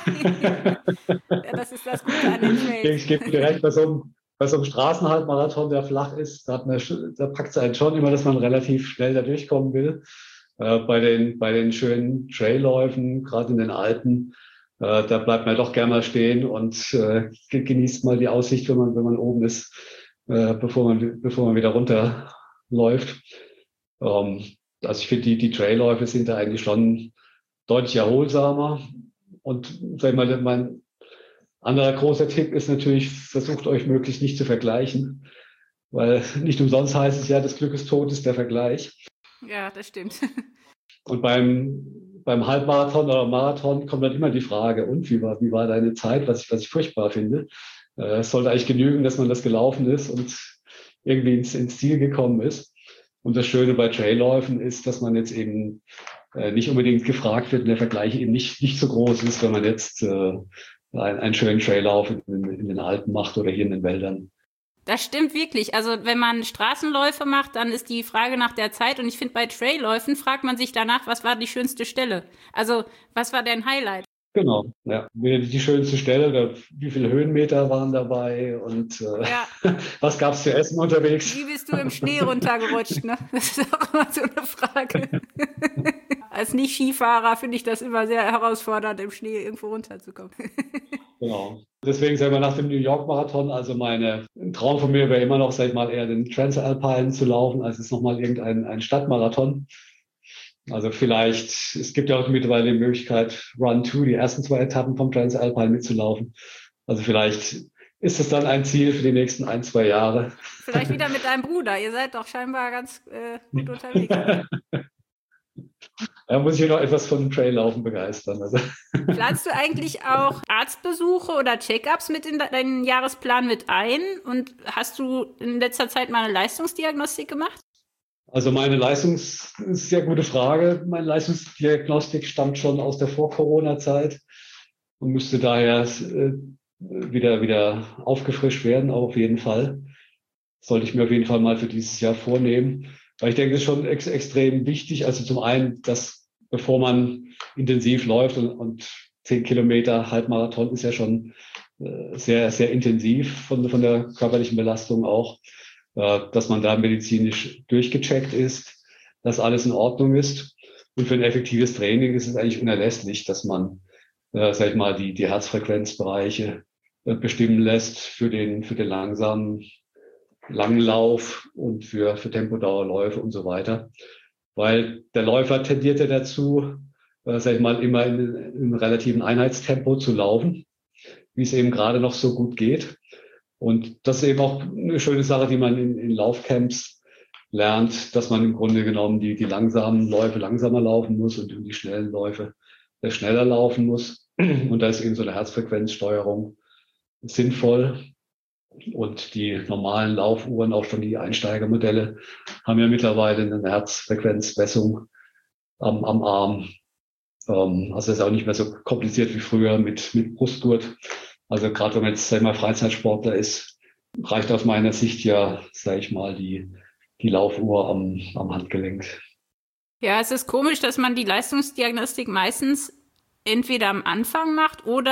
Ja, das ist das Gute an den Trails. Ich gebe dir recht, bei so einem Bei so einem Straßenhalbmarathon, der flach ist, da, hat man, da packt es einen schon immer, dass man relativ schnell da durchkommen will. Äh, bei den, bei den schönen Trailläufen, gerade in den Alpen, äh, da bleibt man doch gerne mal stehen und äh, genießt mal die Aussicht, wenn man, wenn man oben ist, äh, bevor man, bevor man wieder runterläuft. Ähm, also ich finde, die, die Trailläufe sind da eigentlich schon deutlich erholsamer. Und sag ich mal, mein anderer großer Tipp ist natürlich, versucht euch möglichst nicht zu vergleichen, weil nicht umsonst heißt es ja, das Glück ist tot, ist der Vergleich. Ja, das stimmt. Und beim, beim Halbmarathon oder Marathon kommt dann immer die Frage, und wie war, wie war deine Zeit, was ich, was ich furchtbar finde. Äh, es sollte eigentlich genügen, dass man das gelaufen ist und irgendwie ins, ins Ziel gekommen ist. Und das Schöne bei Trailläufen ist, dass man jetzt eben äh, nicht unbedingt gefragt wird und der Vergleich eben nicht, nicht so groß ist, wenn man jetzt äh, Ein, einen schönen Traillauf in, in den Alpen macht oder hier in den Wäldern. Das stimmt wirklich. Also wenn man Straßenläufe macht, dann ist die Frage nach der Zeit. Und ich finde, bei Trailläufen fragt man sich danach, was war die schönste Stelle? Also was war dein Highlight? Genau, ja. Die schönste Stelle, wie viele Höhenmeter waren dabei und äh, ja. Was gab es zu essen unterwegs? Wie bist du im Schnee runtergerutscht? Ne? Das ist auch immer so eine Frage. Als Nicht-Skifahrer finde ich das immer sehr herausfordernd, im Schnee irgendwo runterzukommen. Genau. Deswegen selber nach dem New York Marathon, also meine, ein Traum von mir wäre immer noch, sag ich mal, eher den Transalpine zu laufen, als es nochmal irgendein ein Stadtmarathon. Also vielleicht, es gibt ja auch mittlerweile die Möglichkeit, Run two, die ersten zwei Etappen vom Transalpine mitzulaufen. Also vielleicht ist es dann ein Ziel für die nächsten ein, zwei Jahre. Vielleicht wieder mit deinem Bruder. Ihr seid doch scheinbar ganz äh, gut unterwegs. Da muss ich noch etwas von dem Traillaufen begeistern. Also. Planst du eigentlich auch Arztbesuche oder Check-ups mit in deinen Jahresplan mit ein? Und hast du in letzter Zeit mal eine Leistungsdiagnostik gemacht? Also meine Leistungs, sehr gute Frage. Meine Leistungsdiagnostik stammt schon aus der Vor-Corona-Zeit und müsste daher äh, wieder, wieder aufgefrischt werden, auch auf jeden Fall. Sollte ich mir auf jeden Fall mal für dieses Jahr vornehmen. Weil ich denke, das ist schon ex extrem wichtig. Also zum einen, dass bevor man intensiv läuft und, und zehn Kilometer Halbmarathon ist ja schon äh, sehr, sehr intensiv von, von der körperlichen Belastung auch, äh, dass man da medizinisch durchgecheckt ist, dass alles in Ordnung ist. Und für ein effektives Training ist es eigentlich unerlässlich, dass man, äh, sag ich mal, die, die Herzfrequenzbereiche äh, bestimmen lässt für den, für den langsamen Langlauf und für, für Tempodauerläufe und so weiter. Weil der Läufer tendiert ja dazu, äh, sag ich mal, immer in, in relativen Einheitstempo zu laufen, wie es eben gerade noch so gut geht. Und das ist eben auch eine schöne Sache, die man in, in Laufcamps lernt, dass man im Grunde genommen die, die langsamen Läufe langsamer laufen muss und die schnellen Läufe schneller laufen muss. Und da ist eben so eine Herzfrequenzsteuerung sinnvoll. Und die normalen Laufuhren, auch schon die Einsteigermodelle, haben ja mittlerweile eine Herzfrequenzmessung am, am Arm. Ähm, also ist auch nicht mehr so kompliziert wie früher mit, mit Brustgurt. Also gerade wenn man jetzt, sag ich mal, Freizeitsportler ist, reicht aus meiner Sicht ja, sag ich mal, die, die Laufuhr am, am Handgelenk. Ja, es ist komisch, dass man die Leistungsdiagnostik meistens entweder am Anfang macht oder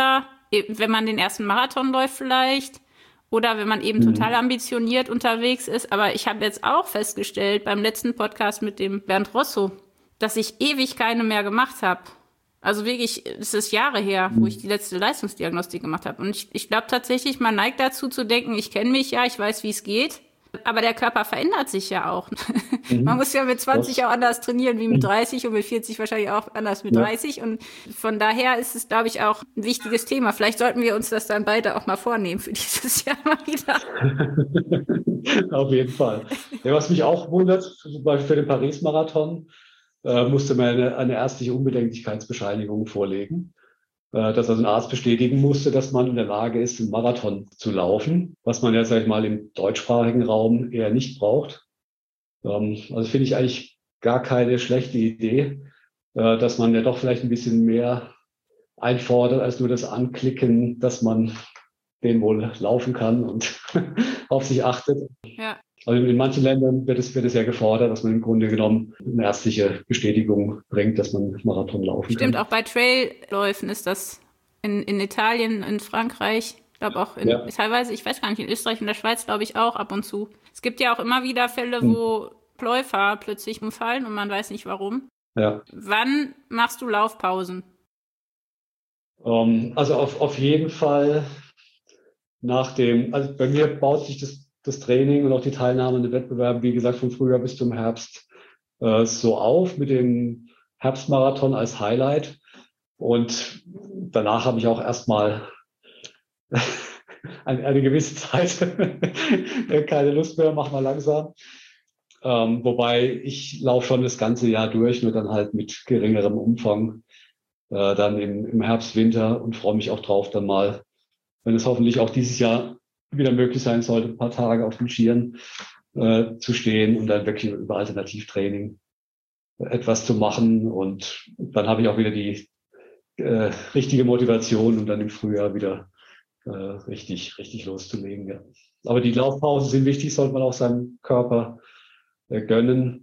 wenn man den ersten Marathon läuft vielleicht oder wenn man eben mhm. total ambitioniert unterwegs ist. Aber ich habe jetzt auch festgestellt beim letzten Podcast mit dem Bernd Rosso, dass ich ewig keine mehr gemacht habe. Also wirklich, es ist Jahre her, wo ich die letzte Leistungsdiagnostik gemacht habe. Und ich, ich glaube tatsächlich, man neigt dazu zu denken, ich kenne mich ja, ich weiß, wie es geht. Aber der Körper verändert sich ja auch. Mhm. Man muss ja mit zwanzig Was? auch anders trainieren wie mit dreißig und mit vierzig wahrscheinlich auch anders mit ja. dreißig. Und von daher ist es, glaube ich, auch ein wichtiges Thema. Vielleicht sollten wir uns das dann beide auch mal vornehmen für dieses Jahr mal wieder. Auf jeden Fall. Ja, was mich auch wundert, zum Beispiel für den Paris-Marathon, Äh, musste man eine, eine ärztliche Unbedenklichkeitsbescheinigung vorlegen, äh, dass also ein Arzt bestätigen musste, dass man in der Lage ist, einen Marathon zu laufen, was man ja, sag ich mal, im deutschsprachigen Raum eher nicht braucht. Ähm, also finde ich eigentlich gar keine schlechte Idee, äh, dass man ja doch vielleicht ein bisschen mehr einfordert, als nur das Anklicken, dass man den wohl laufen kann und auf sich achtet. Ja. Also in manchen Ländern wird es, wird es ja gefordert, dass man im Grunde genommen eine ärztliche Bestätigung bringt, dass man Marathon laufen Stimmt, kann. Auch bei Trailläufen ist das in, in Italien, in Frankreich, ich glaube auch in, ja. teilweise, ich weiß gar nicht, in Österreich und der Schweiz glaube ich auch ab und zu. Es gibt ja auch immer wieder Fälle, wo hm. Läufer plötzlich umfallen und man weiß nicht warum. Ja. Wann machst du Laufpausen? Um, also auf, auf jeden Fall nach dem, also bei mir baut sich das das Training und auch die Teilnahme an den Wettbewerben, wie gesagt, von Frühjahr bis zum Herbst äh, so auf mit dem Herbstmarathon als Highlight. Und danach habe ich auch erstmal eine, eine gewisse Zeit keine Lust mehr, mach mal langsam. Ähm, wobei ich laufe schon das ganze Jahr durch, nur dann halt mit geringerem Umfang, äh, dann im, im Herbst, Winter und freue mich auch drauf, dann mal, wenn es hoffentlich auch dieses Jahr wieder möglich sein sollte, ein paar Tage auf den Skiern äh, zu stehen und dann wirklich über Alternativtraining etwas zu machen. Und dann habe ich auch wieder die äh, richtige Motivation, um dann im Frühjahr wieder äh, richtig, richtig loszulegen. Ja. Aber die Laufpausen sind wichtig, sollte man auch seinem Körper äh, gönnen.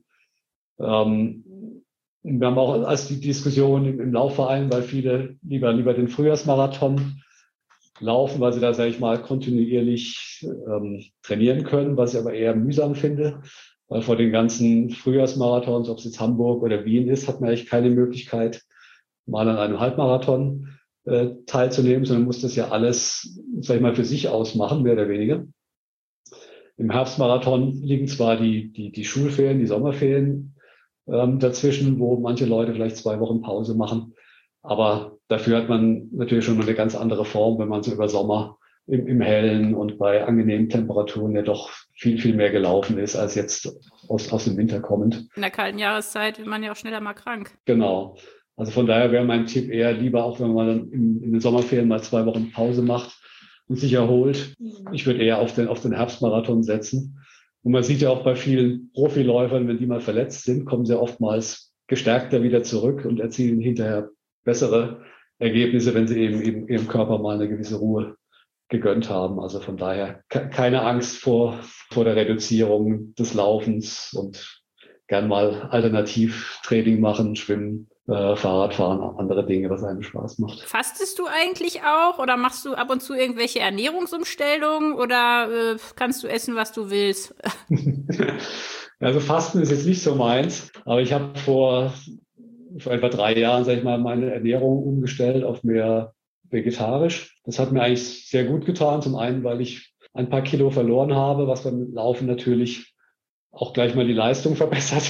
Ähm, wir haben auch als die Diskussion im, im Laufverein, weil viele lieber, lieber den Frühjahrsmarathon laufen, weil sie da, sage ich mal, kontinuierlich ähm, trainieren können, was ich aber eher mühsam finde, weil vor den ganzen Frühjahrsmarathons, ob es jetzt Hamburg oder Wien ist, hat man eigentlich keine Möglichkeit, mal an einem Halbmarathon äh, teilzunehmen, sondern muss das ja alles, sage ich mal, für sich ausmachen, mehr oder weniger. Im Herbstmarathon liegen zwar die, die, die Schulferien, die Sommerferien ähm, dazwischen, wo manche Leute vielleicht zwei Wochen Pause machen, aber dafür hat man natürlich schon mal eine ganz andere Form, wenn man so über Sommer im, im Hellen und bei angenehmen Temperaturen ja doch viel, viel mehr gelaufen ist, als jetzt aus, aus dem Winter kommend. In der kalten Jahreszeit wird man ja auch schneller mal krank. Genau. Also von daher wäre mein Tipp eher lieber, auch wenn man dann in, in den Sommerferien mal zwei Wochen Pause macht und sich erholt. Ich würde eher auf den, auf den Herbstmarathon setzen. Und man sieht ja auch bei vielen Profiläufern, wenn die mal verletzt sind, kommen sie oftmals gestärkter wieder zurück und erzielen hinterher bessere Ergebnisse, wenn sie eben, eben ihrem Körper mal eine gewisse Ruhe gegönnt haben. Also von daher keine Angst vor, vor der Reduzierung des Laufens und gern mal Alternativtraining machen, schwimmen, äh, Fahrradfahren, andere Dinge, was einem Spaß macht. Fastest du eigentlich auch oder machst du ab und zu irgendwelche Ernährungsumstellungen oder äh, kannst du essen, was du willst? Also Fasten ist jetzt nicht so meins, aber ich habe vor vor etwa drei Jahren, sage ich mal, meine Ernährung umgestellt auf mehr vegetarisch. Das hat mir eigentlich sehr gut getan. Zum einen, weil ich ein paar Kilo verloren habe, was beim Laufen natürlich auch gleich mal die Leistung verbessert,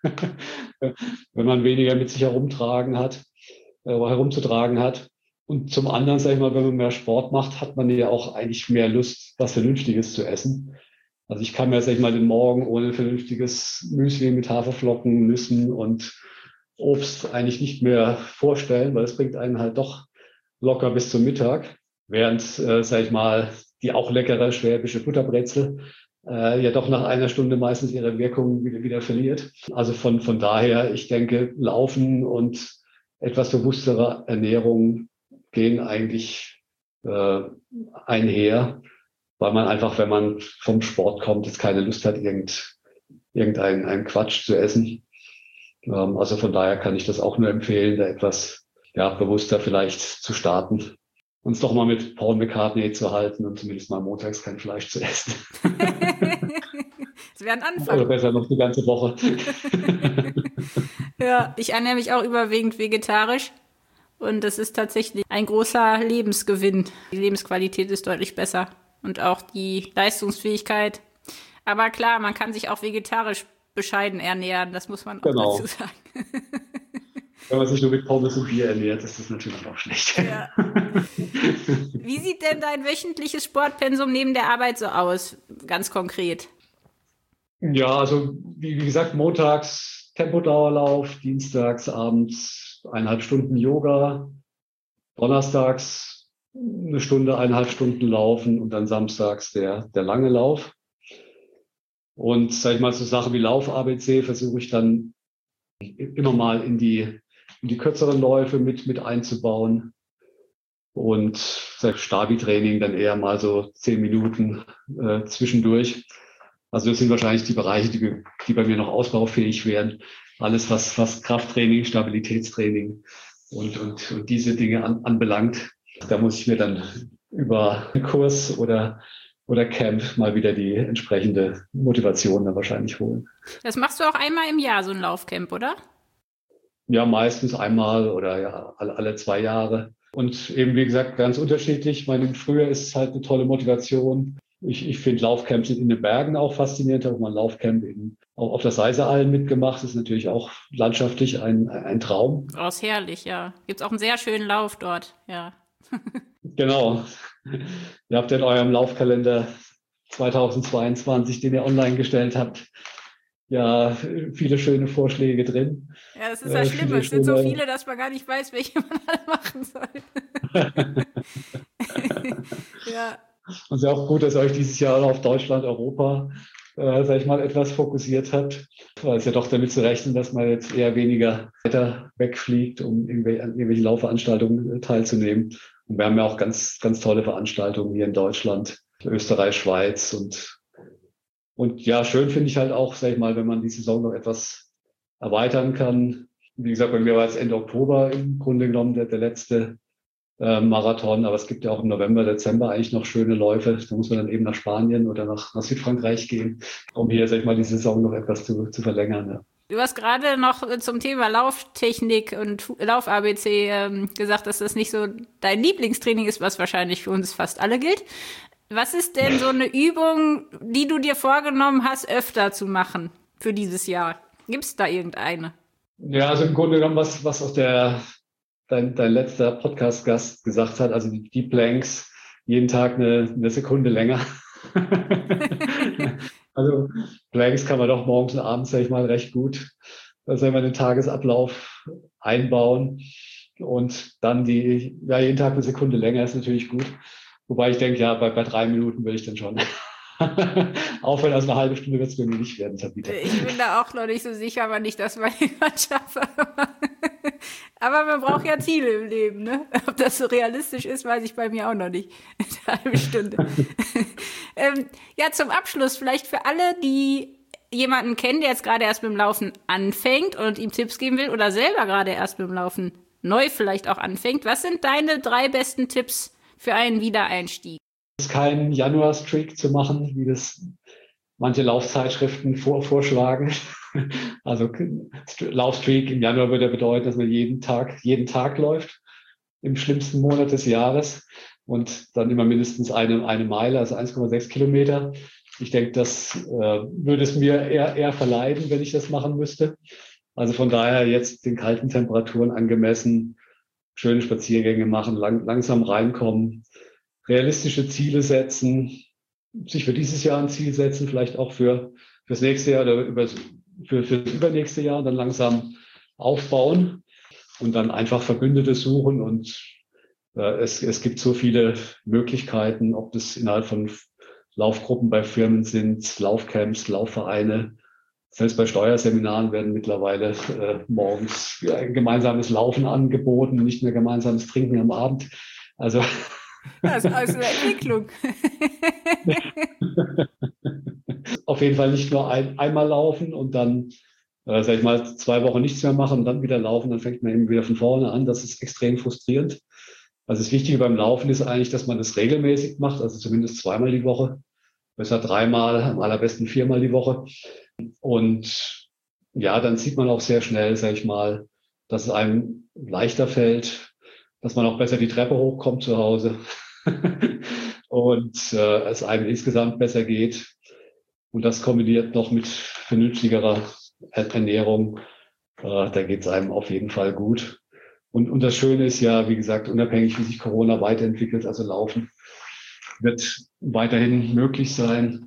wenn man weniger mit sich herumtragen hat, äh, herumzutragen hat. Und zum anderen, sage ich mal, wenn man mehr Sport macht, hat man ja auch eigentlich mehr Lust, was Vernünftiges zu essen. Also ich kann mir, sag ich mal, den Morgen ohne vernünftiges Müsli mit Haferflocken, Nüssen und Obst eigentlich nicht mehr vorstellen, weil es bringt einen halt doch locker bis zum Mittag, während, äh, sag ich mal, die auch leckere schwäbische Butterbrezel äh, ja doch nach einer Stunde meistens ihre Wirkung wieder, wieder verliert. Also von, von daher, ich denke, Laufen und etwas bewusstere Ernährung gehen eigentlich äh, einher, weil man einfach, wenn man vom Sport kommt, jetzt keine Lust hat, irgend, irgendeinen einen Quatsch zu essen. Also von daher kann ich das auch nur empfehlen, da etwas ja, bewusster vielleicht zu starten. uns doch mal mit Paul McCartney zu halten und zumindest mal montags kein Fleisch zu essen. Das wäre ein Anfang. Oder besser noch die ganze Woche. Ja, ich ernähre mich auch überwiegend vegetarisch. Und das ist tatsächlich ein großer Lebensgewinn. Die Lebensqualität ist deutlich besser. Und auch die Leistungsfähigkeit. Aber klar, man kann sich auch vegetarisch bescheiden ernähren. Das muss man auch genau. dazu sagen. Wenn man sich nur mit Pommes und Bier ernährt, ist das natürlich auch schlecht. Ja. Wie sieht denn dein wöchentliches Sportpensum neben der Arbeit so aus, ganz konkret? Ja, also wie, wie gesagt, montags Tempodauerlauf, dienstags abends eineinhalb Stunden Yoga, donnerstags eine Stunde, eineinhalb Stunden Laufen und dann samstags der, der lange Lauf. Und sag ich mal, so Sachen wie Lauf-A B C versuche ich dann immer mal in die in die kürzeren Läufe mit, mit einzubauen und Stabi-Training dann eher mal so zehn Minuten äh, zwischendurch. Also das sind wahrscheinlich die Bereiche, die, die bei mir noch ausbaufähig wären. Alles, was, was Krafttraining, Stabilitätstraining und, und, und diese Dinge an, anbelangt. Da muss ich mir dann über einen Kurs oder, oder Camp mal wieder die entsprechende Motivation dann wahrscheinlich holen. Das machst du auch einmal im Jahr, so ein Laufcamp, oder? Ja, meistens einmal oder ja, alle, alle zwei Jahre. Und eben, wie gesagt, ganz unterschiedlich. Ich meine, früher ist es halt eine tolle Motivation. Ich, ich finde Laufcamps in den Bergen auch faszinierend. Ich habe mal ein Laufcamp in, auch auf der Seisealm mitgemacht. Das ist natürlich auch landschaftlich ein, ein Traum. Oh, ist herrlich, ja. Gibt es auch einen sehr schönen Lauf dort, ja. Genau. Ihr habt in eurem Laufkalender zweitausendzweiundzwanzig, den ihr online gestellt habt, ja, viele schöne Vorschläge drin. Ja, das ist ja äh, schlimm. Es sind so viele, dass man gar nicht weiß, welche man alle machen soll. Ja. Und es ist ja auch gut, dass ihr euch dieses Jahr auf Deutschland, Europa, äh, sag ich mal, etwas fokussiert habt. Weil es ja doch damit zu rechnen, dass man jetzt eher weniger weiter wegfliegt, um irgendwelche, an irgendwelchen Laufveranstaltungen teilzunehmen. Und wir haben ja auch ganz, ganz tolle Veranstaltungen hier in Deutschland, Österreich, Schweiz und Und ja, schön finde ich halt auch, sag ich mal, wenn man die Saison noch etwas erweitern kann. Wie gesagt, bei mir war jetzt Ende Oktober im Grunde genommen der, der letzte äh, Marathon, aber es gibt ja auch im November, Dezember eigentlich noch schöne Läufe. Da muss man dann eben nach Spanien oder nach, nach Südfrankreich gehen, um hier, sag ich mal, die Saison noch etwas zu, zu verlängern. Ja. Du hast gerade noch zum Thema Lauftechnik und Lauf-A B C ähm, gesagt, dass das nicht so dein Lieblingstraining ist, was wahrscheinlich für uns fast alle gilt. Was ist denn so eine Übung, die du dir vorgenommen hast, öfter zu machen für dieses Jahr? Gibt es da irgendeine? Ja, also im Grunde genommen, was, was auch der, dein, dein letzter Podcast-Gast gesagt hat, also die Deep Planks, jeden Tag eine, eine Sekunde länger. Also Planks kann man doch morgens und abends, sag ich mal, recht gut, also wenn man den Tagesablauf einbauen und dann die, ja, jeden Tag eine Sekunde länger ist natürlich gut. Wobei ich denke, ja, bei, bei drei Minuten würde ich dann schon aufhören. Also eine halbe Stunde wird es bei mir nicht werden, Tabitha. Ich bin da auch noch nicht so sicher, aber nicht, dass man jemand schaffe. Aber man braucht ja Ziele im Leben, ne? Ob das so realistisch ist, weiß ich bei mir auch noch nicht. Eine halbe Stunde. ähm, ja, zum Abschluss vielleicht für alle, die jemanden kennen, der jetzt gerade erst mit dem Laufen anfängt und ihm Tipps geben will oder selber gerade erst mit dem Laufen neu vielleicht auch anfängt. Was sind deine drei besten Tipps für einen Wiedereinstieg? Es ist kein Januar-Streak zu machen, wie das manche Laufzeitschriften vor, vorschlagen. Also Laufstreak im Januar würde bedeuten, dass man jeden Tag, jeden Tag läuft, im schlimmsten Monat des Jahres und dann immer mindestens eine, eine Meile, also eins Komma sechs Kilometer. Ich denke, das äh, würde es mir eher, eher verleiden, wenn ich das machen müsste. Also von daher jetzt den kalten Temperaturen angemessen, schöne Spaziergänge machen, lang, langsam reinkommen, realistische Ziele setzen, sich für dieses Jahr ein Ziel setzen, vielleicht auch für fürs nächste Jahr oder über, für, für das übernächste Jahr, dann langsam aufbauen und dann einfach Verbündete suchen. Und äh, es, es gibt so viele Möglichkeiten, ob das innerhalb von Laufgruppen bei Firmen sind, Laufcamps, Laufvereine. Selbst bei Steuerseminaren werden mittlerweile äh, morgens ein gemeinsames Laufen angeboten, nicht mehr gemeinsames Trinken am Abend. Also das ist also eine Entwicklung. Auf jeden Fall nicht nur ein, einmal laufen und dann, äh, sag ich mal, zwei Wochen nichts mehr machen und dann wieder laufen, dann fängt man eben wieder von vorne an. Das ist extrem frustrierend. Also das Wichtige beim Laufen ist eigentlich, dass man das regelmäßig macht, also zumindest zweimal die Woche, besser dreimal, am allerbesten viermal die Woche. Und ja, dann sieht man auch sehr schnell, sage ich mal, dass es einem leichter fällt, dass man auch besser die Treppe hochkommt zu Hause und äh, es einem insgesamt besser geht. Und das kombiniert noch mit vernünftigerer Ernährung, äh, da geht es einem auf jeden Fall gut. Und, und das Schöne ist ja, wie gesagt, unabhängig wie sich Corona weiterentwickelt, also Laufen wird weiterhin möglich sein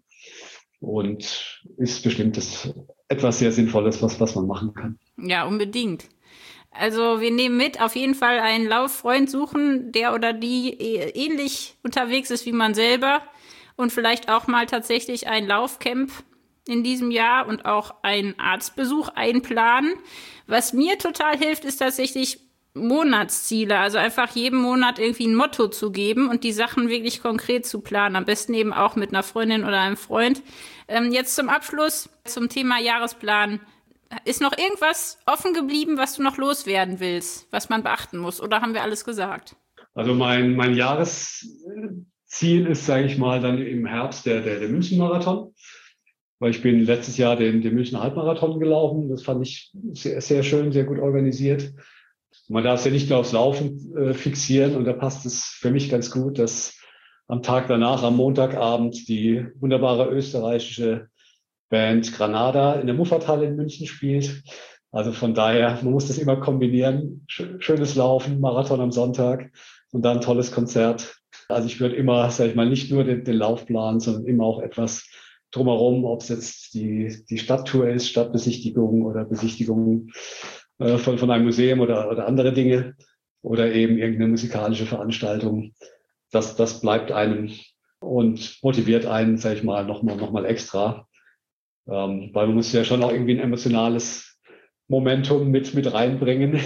und ist bestimmt das etwas sehr Sinnvolles, was, was man machen kann. Ja, unbedingt. Also wir nehmen mit, auf jeden Fall einen Lauffreund suchen, der oder die ähnlich unterwegs ist wie man selber und vielleicht auch mal tatsächlich ein Laufcamp in diesem Jahr und auch einen Arztbesuch einplanen. Was mir total hilft, ist tatsächlich Monatsziele, also einfach jedem Monat irgendwie ein Motto zu geben und die Sachen wirklich konkret zu planen, am besten eben auch mit einer Freundin oder einem Freund. Ähm, jetzt zum Abschluss zum Thema Jahresplan. Ist noch irgendwas offen geblieben, was du noch loswerden willst, was man beachten muss, oder haben wir alles gesagt? Also mein, mein Jahresziel ist, sage ich mal, dann im Herbst der, der, der München-Marathon, weil ich bin letztes Jahr den, den München Halbmarathon gelaufen. Das fand ich sehr, sehr schön, sehr gut organisiert. Man darf es ja nicht nur aufs Laufen äh, fixieren und da passt es für mich ganz gut, dass am Tag danach, am Montagabend, die wunderbare österreichische Band Granada in der Muffathalle in München spielt. Also von daher, man muss das immer kombinieren. Schönes Laufen, Marathon am Sonntag und dann ein tolles Konzert. Also ich würde immer, sage ich mal, nicht nur den, den Lauf planen, sondern immer auch etwas drumherum, ob es jetzt die, die Stadttour ist, Stadtbesichtigung oder Besichtigung Von, von einem Museum oder, oder andere Dinge oder eben irgendeine musikalische Veranstaltung. Das, das bleibt einem und motiviert einen, sage ich mal, nochmal noch mal extra. Ähm, weil man muss ja schon auch irgendwie ein emotionales Momentum mit, mit reinbringen.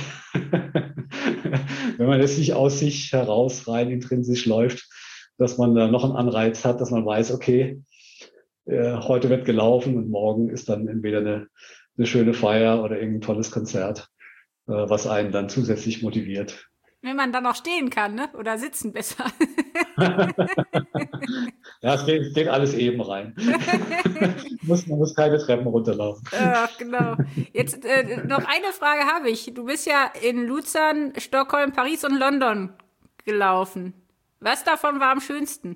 Wenn man jetzt nicht aus sich heraus rein intrinsisch läuft, dass man da noch einen Anreiz hat, dass man weiß, okay, äh, heute wird gelaufen und morgen ist dann entweder eine eine schöne Feier oder irgendein tolles Konzert, äh, was einen dann zusätzlich motiviert. Wenn man dann auch stehen kann, ne? Oder sitzen besser. Ja, es geht, geht alles eben rein. muss, man muss keine Treppen runterlaufen. Ja, genau. Jetzt äh, noch eine Frage habe ich. Du bist ja in Luzern, Stockholm, Paris und London gelaufen. Was davon war am schönsten?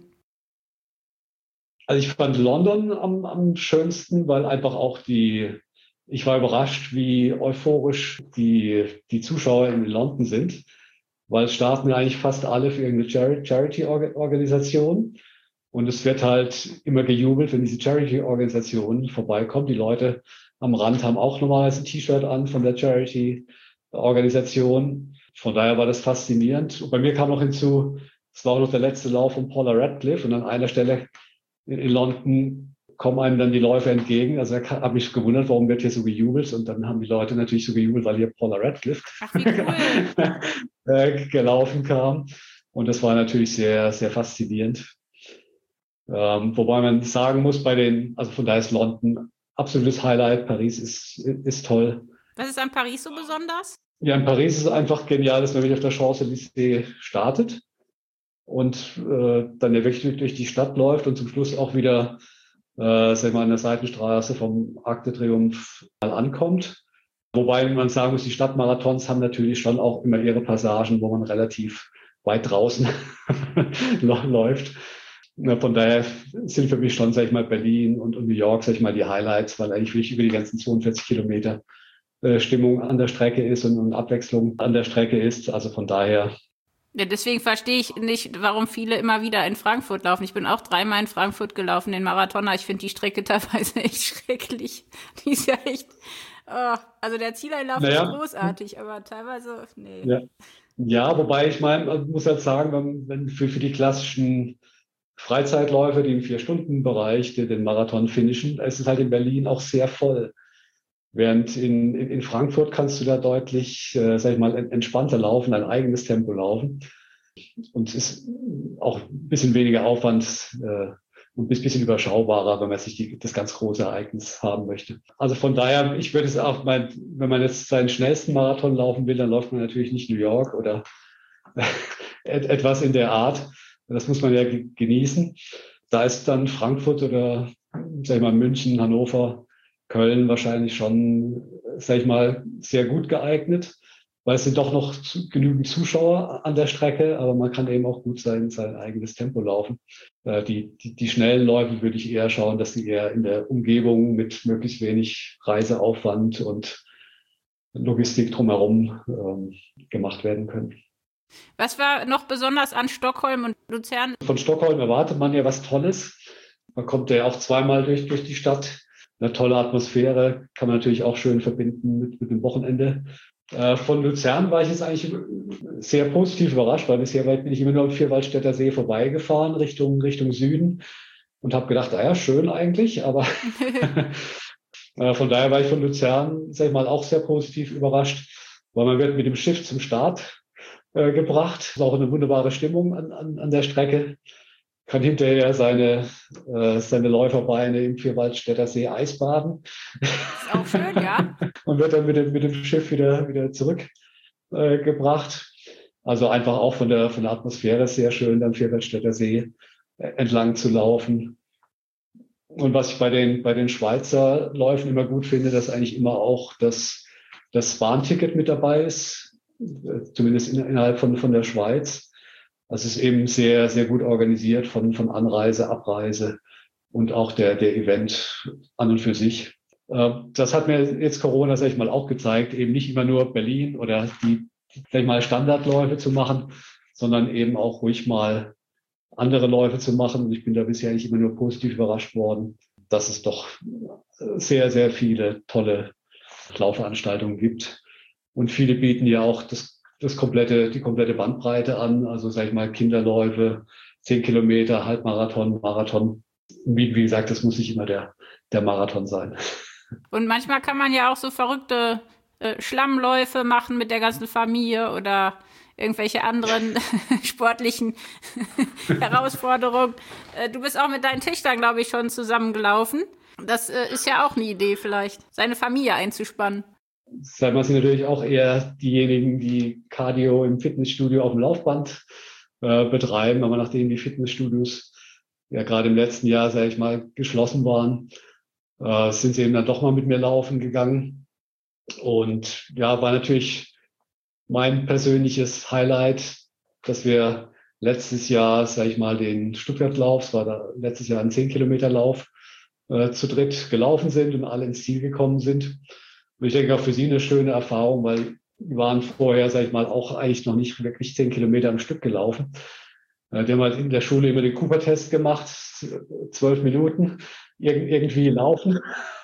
Also ich fand London am, am schönsten, weil einfach auch die Ich war überrascht, wie euphorisch die, die Zuschauer in London sind, weil es starten eigentlich fast alle für irgendeine Charity-Organisation und es wird halt immer gejubelt, wenn diese Charity-Organisation vorbeikommt. Die Leute am Rand haben auch normalerweise ein T-Shirt an von der Charity-Organisation. Von daher war das faszinierend. Und bei mir kam noch hinzu, es war auch noch der letzte Lauf von Paula Radcliffe und an einer Stelle in London kommen einem dann die Läufer entgegen. Also ich habe mich gewundert, warum wird hier so gejubelt? Und dann haben die Leute natürlich so gejubelt, weil hier Paula Radcliffe Ach, wie cool. gelaufen kam. Und das war natürlich sehr, sehr faszinierend. Ähm, wobei man sagen muss, bei den, also von daher ist London absolutes Highlight. Paris ist, ist toll. Was ist an Paris so besonders? Ja, in Paris ist es einfach genial, dass man wieder auf der Champs-Élysées startet und äh, dann ja wirklich durch die Stadt läuft und zum Schluss auch wieder Äh, sag mal, an der Seitenstraße vom Arc de Triomphe mal ankommt. Wobei man sagen muss, die Stadtmarathons haben natürlich schon auch immer ihre Passagen, wo man relativ weit draußen läuft. Von daher sind für mich schon, sag ich mal, Berlin und, und New York, sag ich mal, die Highlights, weil eigentlich wirklich über die ganzen zweiundvierzig Kilometer äh, Stimmung an der Strecke ist und, und Abwechslung an der Strecke ist. Also von daher. Ja, deswegen verstehe ich nicht, warum viele immer wieder in Frankfurt laufen. Ich bin auch dreimal in Frankfurt gelaufen, den Marathoner. Ich finde die Strecke teilweise echt schrecklich. Die ist ja echt, oh, also der Zieleinlauf naja. ist großartig, aber teilweise, nee. Ja, ja, wobei ich meine, man muss halt sagen, wenn, wenn für, für die klassischen Freizeitläufer, die im Vier-Stunden-Bereich den, den Marathon finishen, ist es halt in Berlin auch sehr voll. Während in, in, in Frankfurt kannst du da deutlich, äh, sag ich mal, entspannter laufen, ein eigenes Tempo laufen. Und es ist auch ein bisschen weniger Aufwand äh, und ein bisschen überschaubarer, wenn man sich die, das ganz große Ereignis haben möchte. Also von daher, ich würde es auch, mein, wenn man jetzt seinen schnellsten Marathon laufen will, dann läuft man natürlich nicht New York oder et- etwas in der Art. Das muss man ja ge- genießen. Da ist dann Frankfurt oder, sag ich mal, München, Hannover, Köln wahrscheinlich schon, sag ich mal, sehr gut geeignet, weil es sind doch noch zu, genügend Zuschauer an der Strecke, aber man kann eben auch gut sein, sein eigenes Tempo laufen. Äh, die, die, die schnellen Läufe würde ich eher schauen, dass sie eher in der Umgebung mit möglichst wenig Reiseaufwand und Logistik drumherum ähm, gemacht werden können. Was war noch besonders an Stockholm und Luzern? Von Stockholm erwartet man ja was Tolles. Man kommt ja auch zweimal durch, durch die Stadt. Eine tolle Atmosphäre kann man natürlich auch schön verbinden mit, mit dem Wochenende. Äh, von Luzern war ich jetzt eigentlich sehr positiv überrascht, weil bisher bin ich immer nur am Vierwaldstätter See vorbeigefahren, Richtung, Richtung Süden und habe gedacht, ah ja, schön eigentlich, aber äh, von daher war ich von Luzern, sag ich mal, auch sehr positiv überrascht, weil man wird mit dem Schiff zum Start äh, gebracht. Ist auch eine wunderbare Stimmung an, an, an der Strecke. Kann hinterher seine, äh, seine Läuferbeine im Vierwaldstätter See eisbaden. Ist auch schön, ja. Und wird dann mit dem, mit dem Schiff wieder, wieder zurückgebracht. Äh, also einfach auch von der, von der Atmosphäre sehr schön, am Vierwaldstätter See äh, entlang zu laufen. Und was ich bei den, bei den Schweizer Läufen immer gut finde, dass eigentlich immer auch das, das Bahnticket mit dabei ist, äh, zumindest in, innerhalb von, von der Schweiz. Das ist eben sehr, sehr gut organisiert von, von Anreise, Abreise und auch der, der Event an und für sich. Das hat mir jetzt Corona, sag ich mal, auch gezeigt, eben nicht immer nur Berlin oder die, sag ich mal, Standardläufe zu machen, sondern eben auch ruhig mal andere Läufe zu machen. Und ich bin da bisher nicht immer nur positiv überrascht worden, dass es doch sehr, sehr viele tolle Laufveranstaltungen gibt. Und viele bieten ja auch das das komplette, die komplette Bandbreite an. Also, sag ich mal, Kinderläufe, zehn Kilometer, Halbmarathon, Marathon. Wie, wie gesagt, das muss nicht immer der, der Marathon sein. Und manchmal kann man ja auch so verrückte äh, Schlammläufe machen mit der ganzen Familie oder irgendwelche anderen sportlichen Herausforderungen. Äh, du bist auch mit deinen Töchtern, glaube ich, schon zusammengelaufen. Das äh, ist ja auch eine Idee vielleicht, seine Familie einzuspannen. Sagen wir, sind natürlich auch eher diejenigen, die Cardio im Fitnessstudio auf dem Laufband äh, betreiben. Aber nachdem die Fitnessstudios ja gerade im letzten Jahr, sage ich mal, geschlossen waren, äh, sind sie eben dann doch mal mit mir laufen gegangen. Und ja, war natürlich mein persönliches Highlight, dass wir letztes Jahr, sage ich mal, den Stuttgart-Lauf, es war da letztes Jahr ein zehn Kilometer Lauf, äh, zu dritt gelaufen sind und alle ins Ziel gekommen sind. Und ich denke auch für sie eine schöne Erfahrung, weil die waren vorher, sage ich mal, auch eigentlich noch nicht wirklich zehn Kilometer am Stück gelaufen. Die haben halt in der Schule immer den Cooper-Test gemacht, zwölf Minuten irg- irgendwie laufen,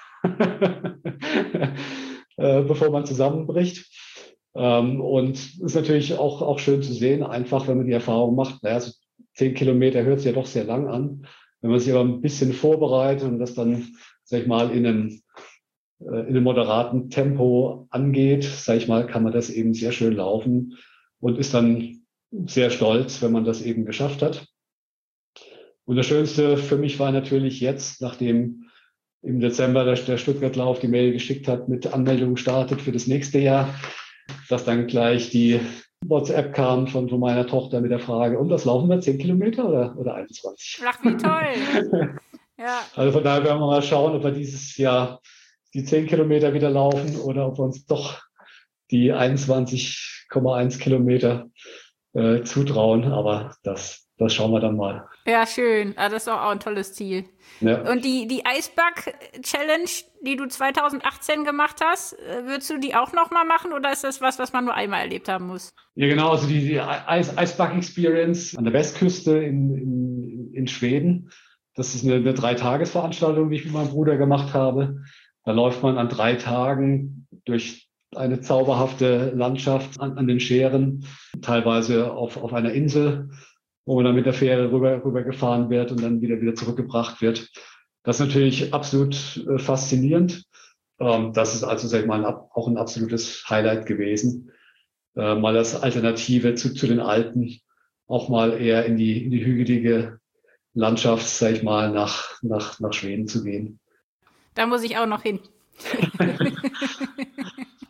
bevor man zusammenbricht. Und es ist natürlich auch, auch schön zu sehen, einfach wenn man die Erfahrung macht, naja, so zehn Kilometer hört sich ja doch sehr lang an. Wenn man sich aber ein bisschen vorbereitet und das dann, sag ich mal, in einem in einem moderaten Tempo angeht, sage ich mal, kann man das eben sehr schön laufen und ist dann sehr stolz, wenn man das eben geschafft hat. Und das Schönste für mich war natürlich jetzt, nachdem im Dezember der, der Stuttgart-Lauf die Mail geschickt hat, mit Anmeldung startet für das nächste Jahr, dass dann gleich die WhatsApp kam von, von meiner Tochter mit der Frage, und das laufen wir zehn Kilometer oder, oder einundzwanzig? Ach, wie toll! Ja. Also von daher werden wir mal schauen, ob wir dieses Jahr die zehn Kilometer wieder laufen oder ob wir uns doch die einundzwanzig Komma eins Kilometer äh, zutrauen. Aber das, das schauen wir dann mal. Ja, schön. Ah, das ist auch ein tolles Ziel. Ja. Und die, die Eisberg-Challenge, die du zwanzig achtzehn gemacht hast, würdest du die auch nochmal machen oder ist das was, was man nur einmal erlebt haben muss? Ja, genau. Also die, die Eis, Eisberg-Experience an der Westküste in, in, in Schweden. Das ist eine, eine Dreitagesveranstaltung, die ich mit meinem Bruder gemacht habe. Da läuft man an drei Tagen durch eine zauberhafte Landschaft an, an den Schären, teilweise auf, auf einer Insel, wo man dann mit der Fähre rüber, rüber gefahren wird und dann wieder, wieder zurückgebracht wird. Das ist natürlich absolut äh, faszinierend. Ähm, das ist also, sag ich mal, auch ein absolutes Highlight gewesen, äh, mal als Alternative zu, zu den Alpen auch mal eher in die, in die hügelige Landschaft, sag ich mal, nach, nach, nach Schweden zu gehen. Da muss ich auch noch hin.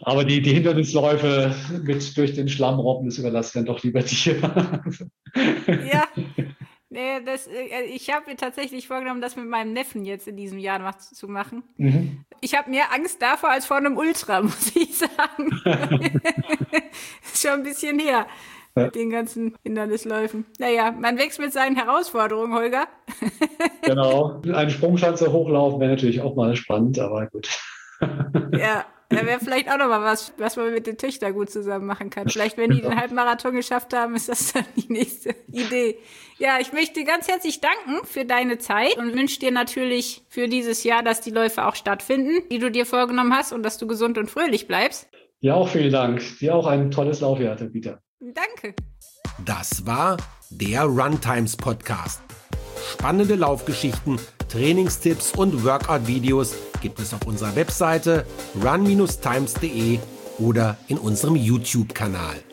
Aber die, die Hindernisläufe mit durch den Schlamm robben, das überlasse ich dann doch lieber dir. Ja, nee, das, ich habe mir tatsächlich vorgenommen, das mit meinem Neffen jetzt in diesem Jahr noch zu machen. Mhm. Ich habe mehr Angst davor als vor einem Ultra, muss ich sagen. Ist schon ein bisschen her. Ja. Mit den ganzen Hindernisläufen. Naja, man wächst mit seinen Herausforderungen, Holger. Genau. Eine Sprungschanze hochlaufen wäre natürlich auch mal spannend, aber gut. Ja, da wäre vielleicht auch noch mal was, was man mit den Töchtern gut zusammen machen kann. Vielleicht, wenn die den Halbmarathon geschafft haben, ist das dann die nächste Idee. Ja, ich möchte dir ganz herzlich danken für deine Zeit und wünsche dir natürlich für dieses Jahr, dass die Läufe auch stattfinden, die du dir vorgenommen hast und dass du gesund und fröhlich bleibst. Ja, auch vielen Dank. Dir auch ein tolles Laufjahr, Tabitha. Danke. Das war der Runtimes Podcast. Spannende Laufgeschichten, Trainingstipps und Workout-Videos gibt es auf unserer Webseite run Bindestrich times punkt de oder in unserem YouTube-Kanal.